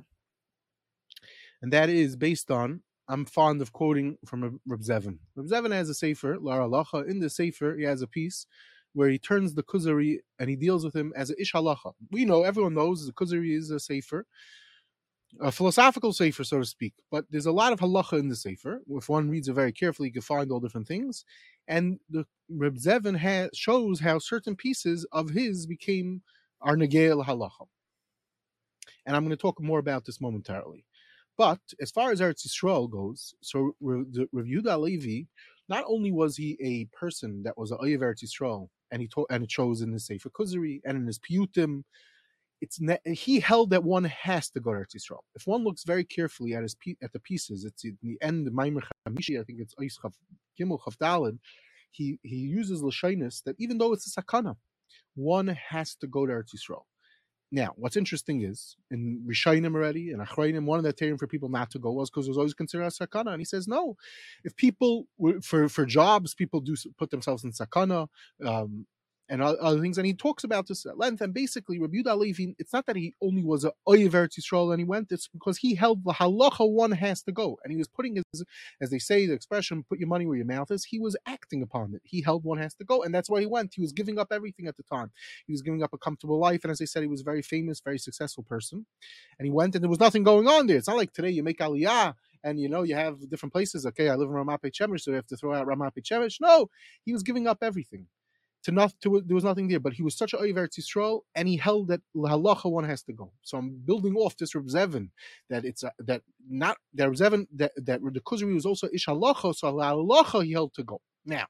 B: and that is based on, I'm fond of quoting from Reb Zevin. Reb Zevin has a sefer, Lar Halacha. In the sefer, he has a piece where he turns the Kuzari and he deals with him as a Ish Halacha. We know, everyone knows the Kuzari is a sefer, a philosophical sefer, so to speak, but there's a lot of halacha in the sefer. If one reads it very carefully, you can find all different things. And the Reb Zevin has, shows how certain pieces of his became our Negel halacha. And I'm going to talk more about this momentarily. But as far as Eretz Yisrael goes, so Rav Yehuda Halevi, not only was he a person that was a Oyev Eretz Yisrael, and he told, and it shows in his Sefer Kuzari and in his Piyutim, it's ne- he held that one has to go to Eretz Yisrael. If one looks very carefully at his at the pieces, it's in the end of Maimer Chamishi, I think it's Ois Chav Gimel Chav Daled, he he uses l'shainis that even though it's a sakana, one has to go to Eretz Yisrael. Now, what's interesting is, in Rishayim already, and Achrayim, one of the terms for people not to go was because it was always considered a sakana. And he says, no, if people, for, for jobs, people do put themselves in sakana, um, and other things. And he talks about this at length. And basically, Rabbi Yehuda Halevi, it's not that he only was a Oyev Eretz Yisrael and he went, it's because he held the halacha one has to go. And he was putting his, as they say, the expression, put your money where your mouth is, he was acting upon it. He held one has to go. And that's why he went. He was giving up everything at the time. He was giving up a comfortable life. And as I said, he was a very famous, very successful person. And he went and there was nothing going on there. It's not like today you make aliyah and, you know, you have different places. Okay, I live in Ramat Beit Shemesh, so you have to throw out Ramat Beit Shemesh. No, he was giving up everything. To not, to, there was nothing there, but he was such a Oyev Eretz Yisrael, and he held that halacha one has to go. So I'm building off this Reb Zevin that it's a, that not that Reb Zevin that that the Kuzari was also ish halacha, so halacha he held to go. Now,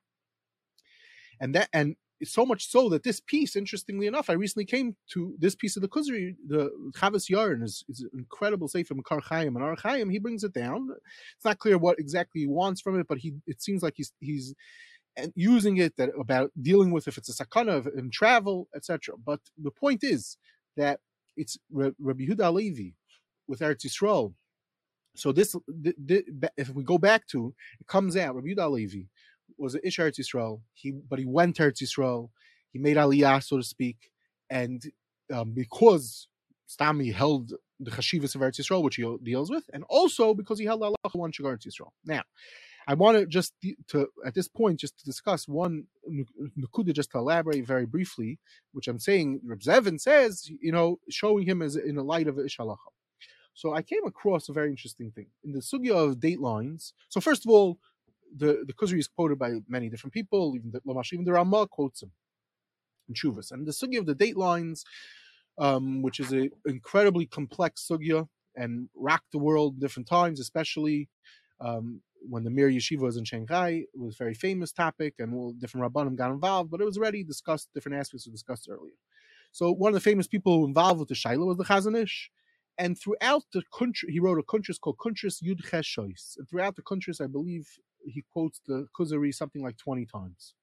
B: and that and it's so much so that this piece, interestingly enough, I recently came to this piece of the Kuzari, the Chavas Yarn is, is an incredible sefer Makar Chaim, and Ar Chaim he brings it down. It's not clear what exactly he wants from it, but he it seems like he's he's. and using it that about dealing with if it's a sakana in travel, et cetera. But the point is that it's Rabbi Yehuda Halevi with Eretz Yisrael. So this, the, the, if we go back to, it comes out, Rabbi Yehuda Halevi was an Ish Eretz Yisrael, he, but he went to Eretz Yisrael, he made Aliyah, so to speak, and um, because Stami held the Chashivas of Eretz Yisrael, which he deals with, and also because he held Allah one Shagar Eretz Yisrael. Now, I want to just to at this point just to discuss one nukuda, just to elaborate very briefly, which I'm saying Reb Zevin says, you know, showing him as in the light of Ish Halacha. So I came across a very interesting thing in the sugya of date lines. So first of all, the the Kuzari is quoted by many different people, even the Lamash, even the Ramah quotes him in Shuvas, and the sugya of the date lines, um, which is an incredibly complex sugya and rocked the world different times, especially. Um, when the Mir Yeshiva was in Shanghai. It was a very famous topic, and all different Rabbanim got involved, but it was already discussed, different aspects were discussed earlier. So one of the famous people involved with the Shaila was the Chazon Ish. And throughout the country, he wrote a kuntris called Kuntris Yud Ches Shois. And throughout the kuntris, I believe he quotes the Kuzari something like twenty times.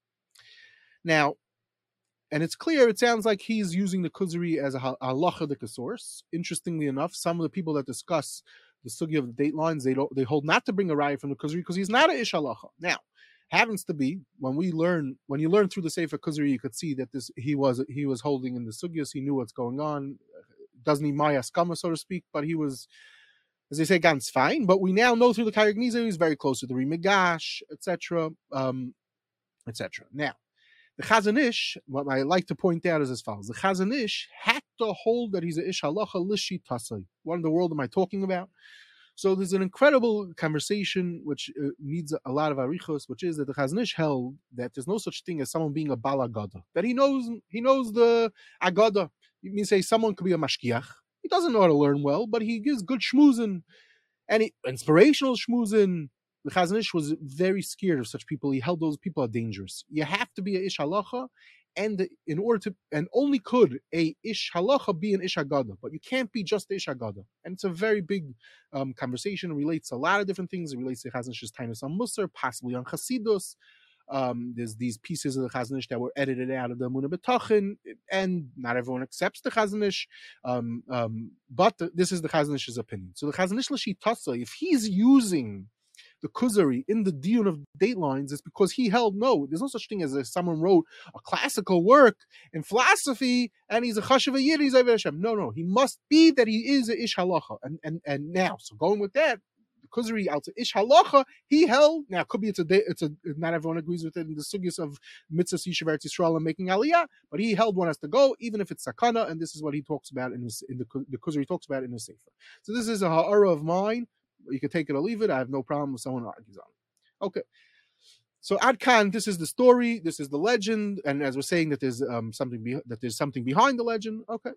B: Now, and it's clear, it sounds like he's using the Kuzari as a halachic source. Interestingly enough, some of the people that discuss the sugi of the date lines, they don't they hold not to bring a raya from the Kuzari because he's not a ish halacha. Now, happens to be when we learn when you learn through the Sefer Kuzari, you could see that this he was he was holding in the sugyas, he knew what's going on. Doesn't need my askama, so to speak, but he was, as they say, ganz fine. But we now know through the Kayar Gniza he's very close to the Rimigash, et cetera, um, et cetera. Now, the Chazon Ish, what I like to point out is as follows: the Chazon Ish had to hold that he's a ish halacha lishi tasai. What in the world am I talking about? So there's an incredible conversation which uh, needs a lot of arichos, which is that the Chazon Ish held that there's no such thing as someone being a bal agada, that he knows he knows the agada. You mean say someone could be a mashkiach. He doesn't know how to learn well, but he gives good shmuzin and he, inspirational shmuzin. The Chazon Ish was very scared of such people. He held those people are dangerous. You have to be a ish halacha, and in order to, and only could a ish halacha be an ish agada, but you can't be just ish agada. And it's a very big um, conversation. It relates to a lot of different things. It relates to Chazon Ish's tainus on Musar, possibly on Chasidus. Um, there's these pieces of the Chazon Ish that were edited out of the Emunah B'Tachin, and not everyone accepts the Chazon Ish, um, um, but the, this is the Chazon Ish's opinion. So the Chazon Ish l'shitasa, if he's using the Kuzari in the Diyun of date lines, it's because he held no, there's no such thing as if someone wrote a classical work in philosophy and he's a Chashav Yid, he's Aved Hashem. No, no, he must be that he is a Ish Halacha. And, and, and now, so going with that, Kuzari out to Ish Halacha, he held, now could be it's a, it's a, not everyone agrees with it in the sugyas of Mitzvah Yishuv Eretz Yisrael and making Aliyah, but he held one has to go, even if it's Sakana, and this is what he talks about in his, in the, the Kuzari talks about in his Sefer. So this is a ha'ara of mine. You can take it or leave it. I have no problem with someone argues on it. Okay. So Adkan, this is the story, this is the legend, and as we're saying that there's um, something be- that there's something behind the legend. Okay.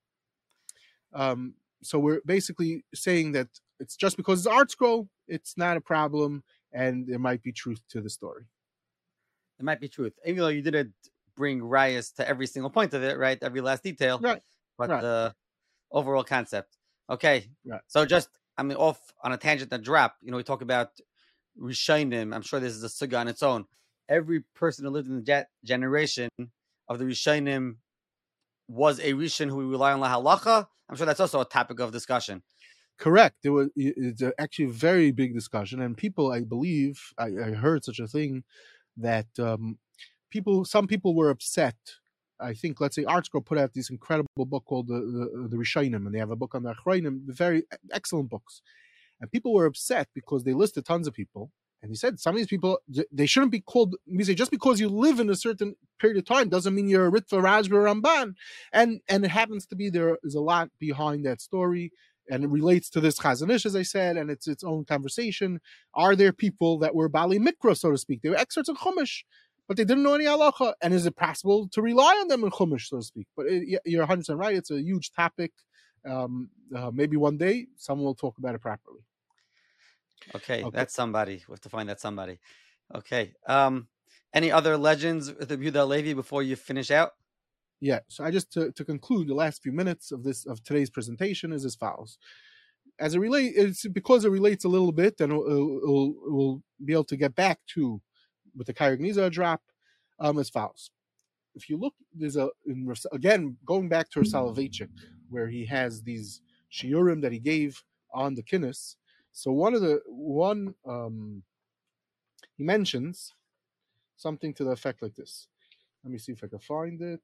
B: Um, so we're basically saying that it's just because it's art scroll, it's not a problem, and there might be truth to the story.
A: There might be truth, even though you didn't bring rayas to every single point of it, right? Every last detail,
B: right?
A: But
B: right.
A: the overall concept. Okay.
B: Right.
A: So just, I mean, off on a tangent and drop. You know, we talk about Rishonim. I'm sure this is a sugya on its own. Every person who lived in the ge- generation of the Rishonim was a Rishon who we rely on la halacha. I'm sure that's also a topic of discussion.
B: Correct. There was it's actually a very big discussion, and people, I believe, I, I heard such a thing that um, people, some people were upset. I think, let's say, ArtScroll put out this incredible book called the the, the Rishonim, and they have a book on the Achronim, very excellent books. And people were upset because they listed tons of people, and he said some of these people they shouldn't be called. We say just because you live in a certain period of time doesn't mean you're a Ritva, Rajba, Ramban, and and it happens to be there is a lot behind that story. And it relates to this Chazon Ish, as I said, and it's its own conversation. Are there people that were Bali Mikra, so to speak? They were experts in Chumash, but they didn't know any halacha. And is it possible to rely on them in Chumash, so to speak? But it, you're one hundred percent right. It's a huge topic. Um, uh, maybe one day someone will talk about it properly.
A: Okay,
B: okay.
A: That's somebody. We have to find that somebody. Okay. Um, any other legends with the Yehuda Levi before you finish out?
B: Yeah, so I just to, to conclude the last few minutes of this of today's presentation is as follows. As it relate, it's because it relates a little bit, and we'll, we'll, we'll be able to get back to with the Kayar Gniza drop um, as follows. If you look, there's a in, again going back to Soloveitchik, where he has these shiurim that he gave on the kinnis. So one of the one um, he mentions something to the effect like this. Let me see if I can find it.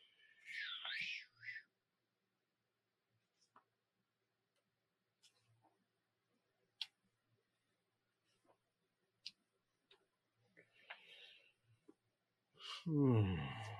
B: Hmm.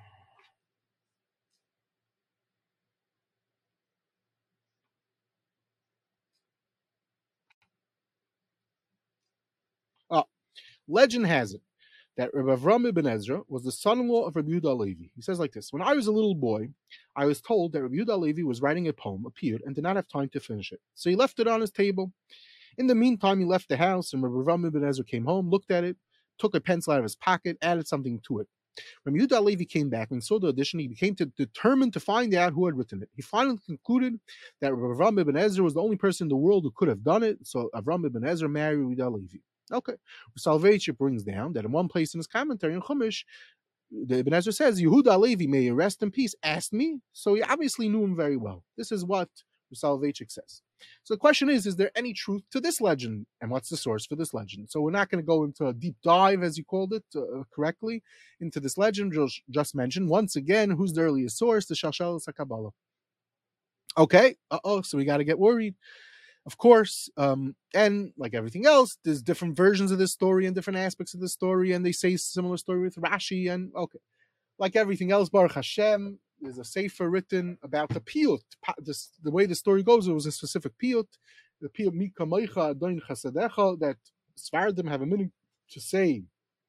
B: Oh, legend has it that Rabbi Avram ibn Ezra was the son-in-law of Rabbi Yehuda Levi. He says like this: when I was a little boy, I was told that Rabbi Yehuda Levi was writing a poem, appeared, and did not have time to finish it. So he left it on his table. In the meantime, he left the house, and Rabbi Avraham ibn Ezra came home, looked at it, took a pencil out of his pocket, added something to it. When Yehuda Levi came back and saw the edition, he became to, determined to find out who had written it. He finally concluded that Avraham ibn Ezra was the only person in the world who could have done it, so Avraham ibn Ezra married Yehuda Levi. Okay. Soloveitchik brings down that in one place in his commentary in Chumash, the Ibn Ezra says, Yehuda Levi, may he rest in peace, asked me, so he obviously knew him very well. This is what Soloveitchik says. So the question is, is there any truth to this legend? And what's the source for this legend? So we're not going to go into a deep dive, as you called it, uh, correctly, into this legend. Just, just mention, once again, who's the earliest source? The Shalshalas HaKabbalah. Okay, uh-oh, so we got to get worried. Of course, um, and like everything else, there's different versions of this story and different aspects of the story, and they say similar story with Rashi, and okay. Like everything else, Baruch Hashem, there's a sefer written about the piyut. This, the way the story goes, it was a specific piyut, the piyut Mika Meicha Adon Chasadecha, that Sfardim have a minute to say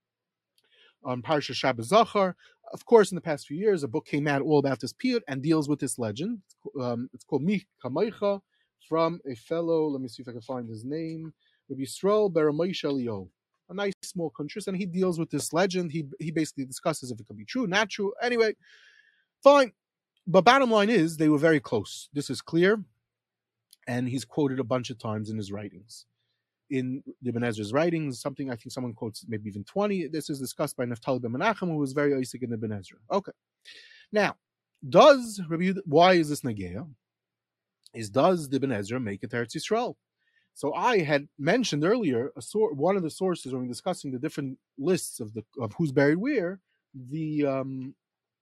B: on Parsha Shabbat Zachar. Of course, in the past few years, a book came out all about this piyut and deals with this legend. Um, it's called Mika Meicha, from a fellow, let me see if I can find his name, Rabbi Yisrael Ber Moshe Eliyahu, a nice small country, and he deals with this legend. He he basically discusses if it could be true, not true. Anyway, fine. But bottom line is, they were very close. This is clear, and he's quoted a bunch of times in his writings. In Ibn Ezra's writings, something I think someone quotes maybe even twenty. This is discussed by Naftali ben Menachem, who was very Isaac in Ibn Ezra. Okay. Now, does Rabbi, why is this Nageya? Is does the Ibn Ezra make it Eretz Yisrael? So I had mentioned earlier a sor- one of the sources when we were discussing the different lists of the of who's buried where. The um,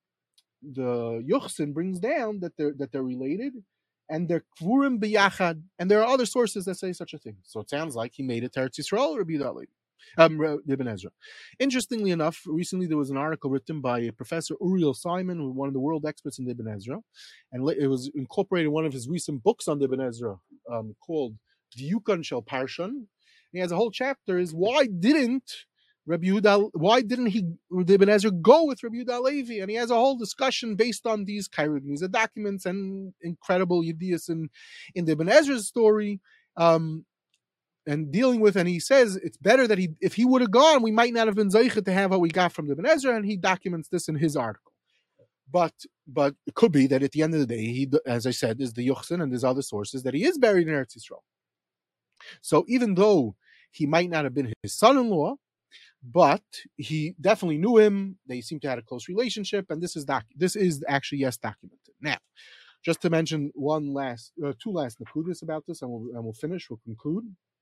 B: the Yuchsin brings down that they're that they're related, and they're Kvurim biyachad, and there are other sources that say such a thing. So it sounds like he made it Eretz Yisrael, Rabbi Yehuda um, Ibn Ezra. Interestingly enough, recently there was an article written by Professor Uriel Simon, one of the world experts in the Ibn Ezra, and it was incorporated in one of his recent books on the Ibn Ezra um, called Diyukan Shel Parshan. He has a whole chapter is why didn't Rabbi Yehuda, why didn't he, the Ibn Ezra, go with Rabbi Yehuda Levi? And he has a whole discussion based on these Kairugniza documents and incredible Yedias in, in the Ibn Ezra's story. Um, and dealing with, and he says it's better that he, if he would have gone, we might not have been Zaycha to have what we got from the Ibn Ezra, and he documents this in his article. But but it could be that at the end of the day, he, as I said, is the Yuchsin and there's other sources that he is buried in Eretz Yisrael. So even though he might not have been his son-in-law, but he definitely knew him, they seem to have a close relationship, and this is doc- this is actually, yes, documented. Now, just to mention one last, uh, two last nakudas about this, and we'll, and we'll finish, we'll conclude.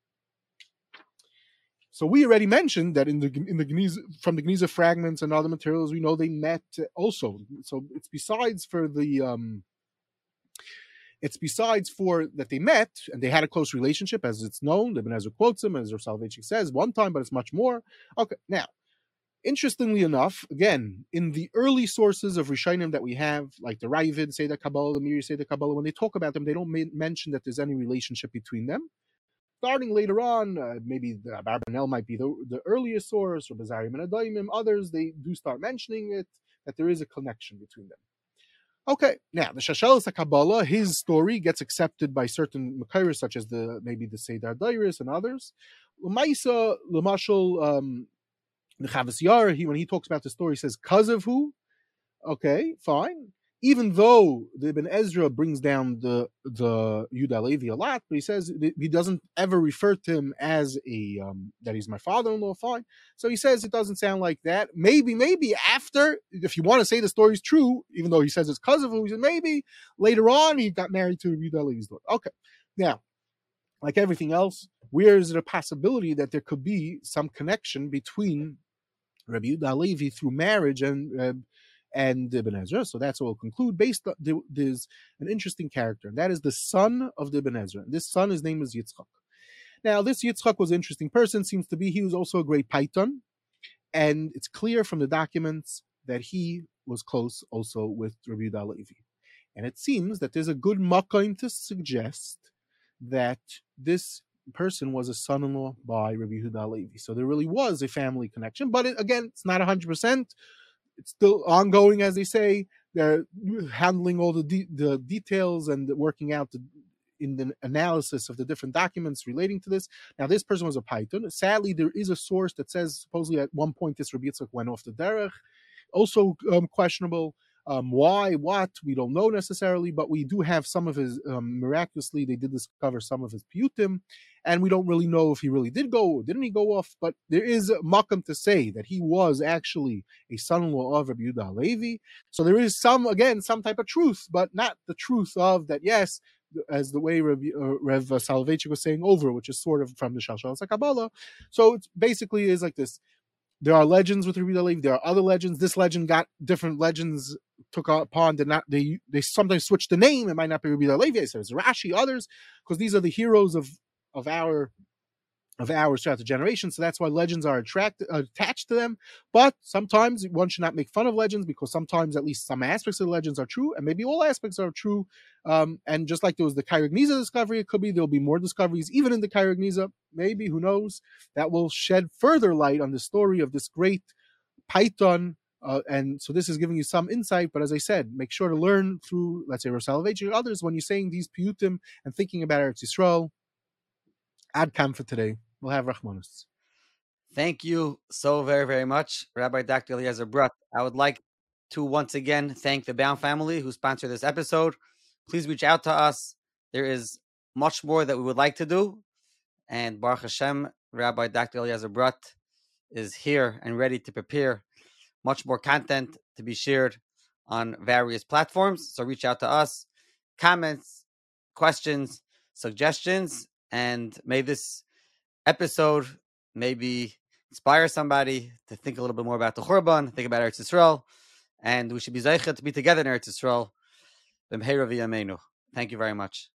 B: So we already mentioned that in the in the Geniza, from the Geniza fragments and other materials, we know they met also. So it's besides for the um, it's besides for that they met and they had a close relationship, as it's known. Ibn Ezra quotes him, as Soloveitchik says, one time, but it's much more. Okay, now, interestingly enough, again, in the early sources of Rishonim that we have, like the Ravid, Seder Kabbalah, the Meiri Seder Kabbalah, when they talk about them, they don't ma- mention that there's any relationship between them. Starting later on, uh, maybe the Abarbanel might be the, the earliest source, or Bazari Menadaimim, others, they do start mentioning it, that there is a connection between them. Okay, now, the Shashalas HaKabbalah, his story gets accepted by certain Makairis, such as the maybe the Seder Dairis and others. L'maisa, L'mashal, um, the Chavas Yar, he, when he talks about the story, he says, because of who? Okay, fine. Even though the Ibn Ezra brings down the the Yehuda Levi a lot, but he says he doesn't ever refer to him as a um, that he's my father-in-law. Fine, so he says it doesn't sound like that. Maybe, maybe after, if you want to say the story is true, even though he says it's because of who, he said maybe later on he got married to Yehuda Levi's daughter. Okay, now, like everything else, where is it a possibility that there could be some connection between Rabbi Yehuda Levi through marriage and uh, and Ibn Ezra? So that's what we'll conclude. Based on, there's an interesting character, and that is the son of the Ibn Ezra. This son, his name is Yitzchak. Now, this Yitzchak was an interesting person. Seems to be he was also a great Python, and it's clear from the documents that he was close also with Rabbi Yehuda Levi. And it seems that there's a good makom to suggest that this person was a son-in-law by Rabbi Yehuda Levi. So there really was a family connection, but it, again, it's not one hundred percent. It's still ongoing, as they say. They're handling all the de- the details and working out the, in the analysis of the different documents relating to this. Now, this person was a Python. Sadly, there is a source that says supposedly at one point this Rabbi Yitzchak went off the derech. Also um, questionable. Um, why, what, we don't know necessarily, but we do have some of his, um, miraculously, they did discover some of his piyutim, and we don't really know if he really did go or didn't he go off, but there is a makam to say that he was actually a son-in-law of Rabbi Yehuda Halevi. So there is some, again, some type of truth, but not the truth of that, yes, as the way Rev, uh, Rev Soloveitchik was saying over, which is sort of from the Shalshal Kabbalah. So it basically is like this. There are legends with Rabbi Yehuda Halevi. There are other legends. This legend got different legends took upon. Did not they? They sometimes switch the name. It might not be Rabbi Yehuda Halevi. So it's Rashi, others, because these are the heroes of of our of ours throughout the generations. So that's why legends are attracted uh, attached to them. But sometimes one should not make fun of legends, because sometimes at least some aspects of the legends are true, and maybe all aspects are true. Um, and just like there was the Cairo Gniza discovery, it could be there'll be more discoveries even in the Cairo Gniza. Maybe, who knows? That will shed further light on the story of this great Python. Uh, and so this is giving you some insight. But as I said, make sure to learn through, let's say, Rav Soloveitchik or others when you're saying these piyutim and thinking about Eretz Yisrael. Ad kam for today. We'll have Rachmanis.
A: Thank you so very, very much, Rabbi Doctor Eliezer Brut. I would like to once again thank the Baum family who sponsored this episode. Please reach out to us. There is much more that we would like to do. And Baruch Hashem, Rabbi Doctor Eliezer Brut is here and ready to prepare much more content to be shared on various platforms. So reach out to us. Comments, questions, suggestions, and may this episode maybe inspire somebody to think a little bit more about the Churban, think about Eretz Yisrael, and we should be zeicha to be together in Eretz Yisrael. Thank you very much.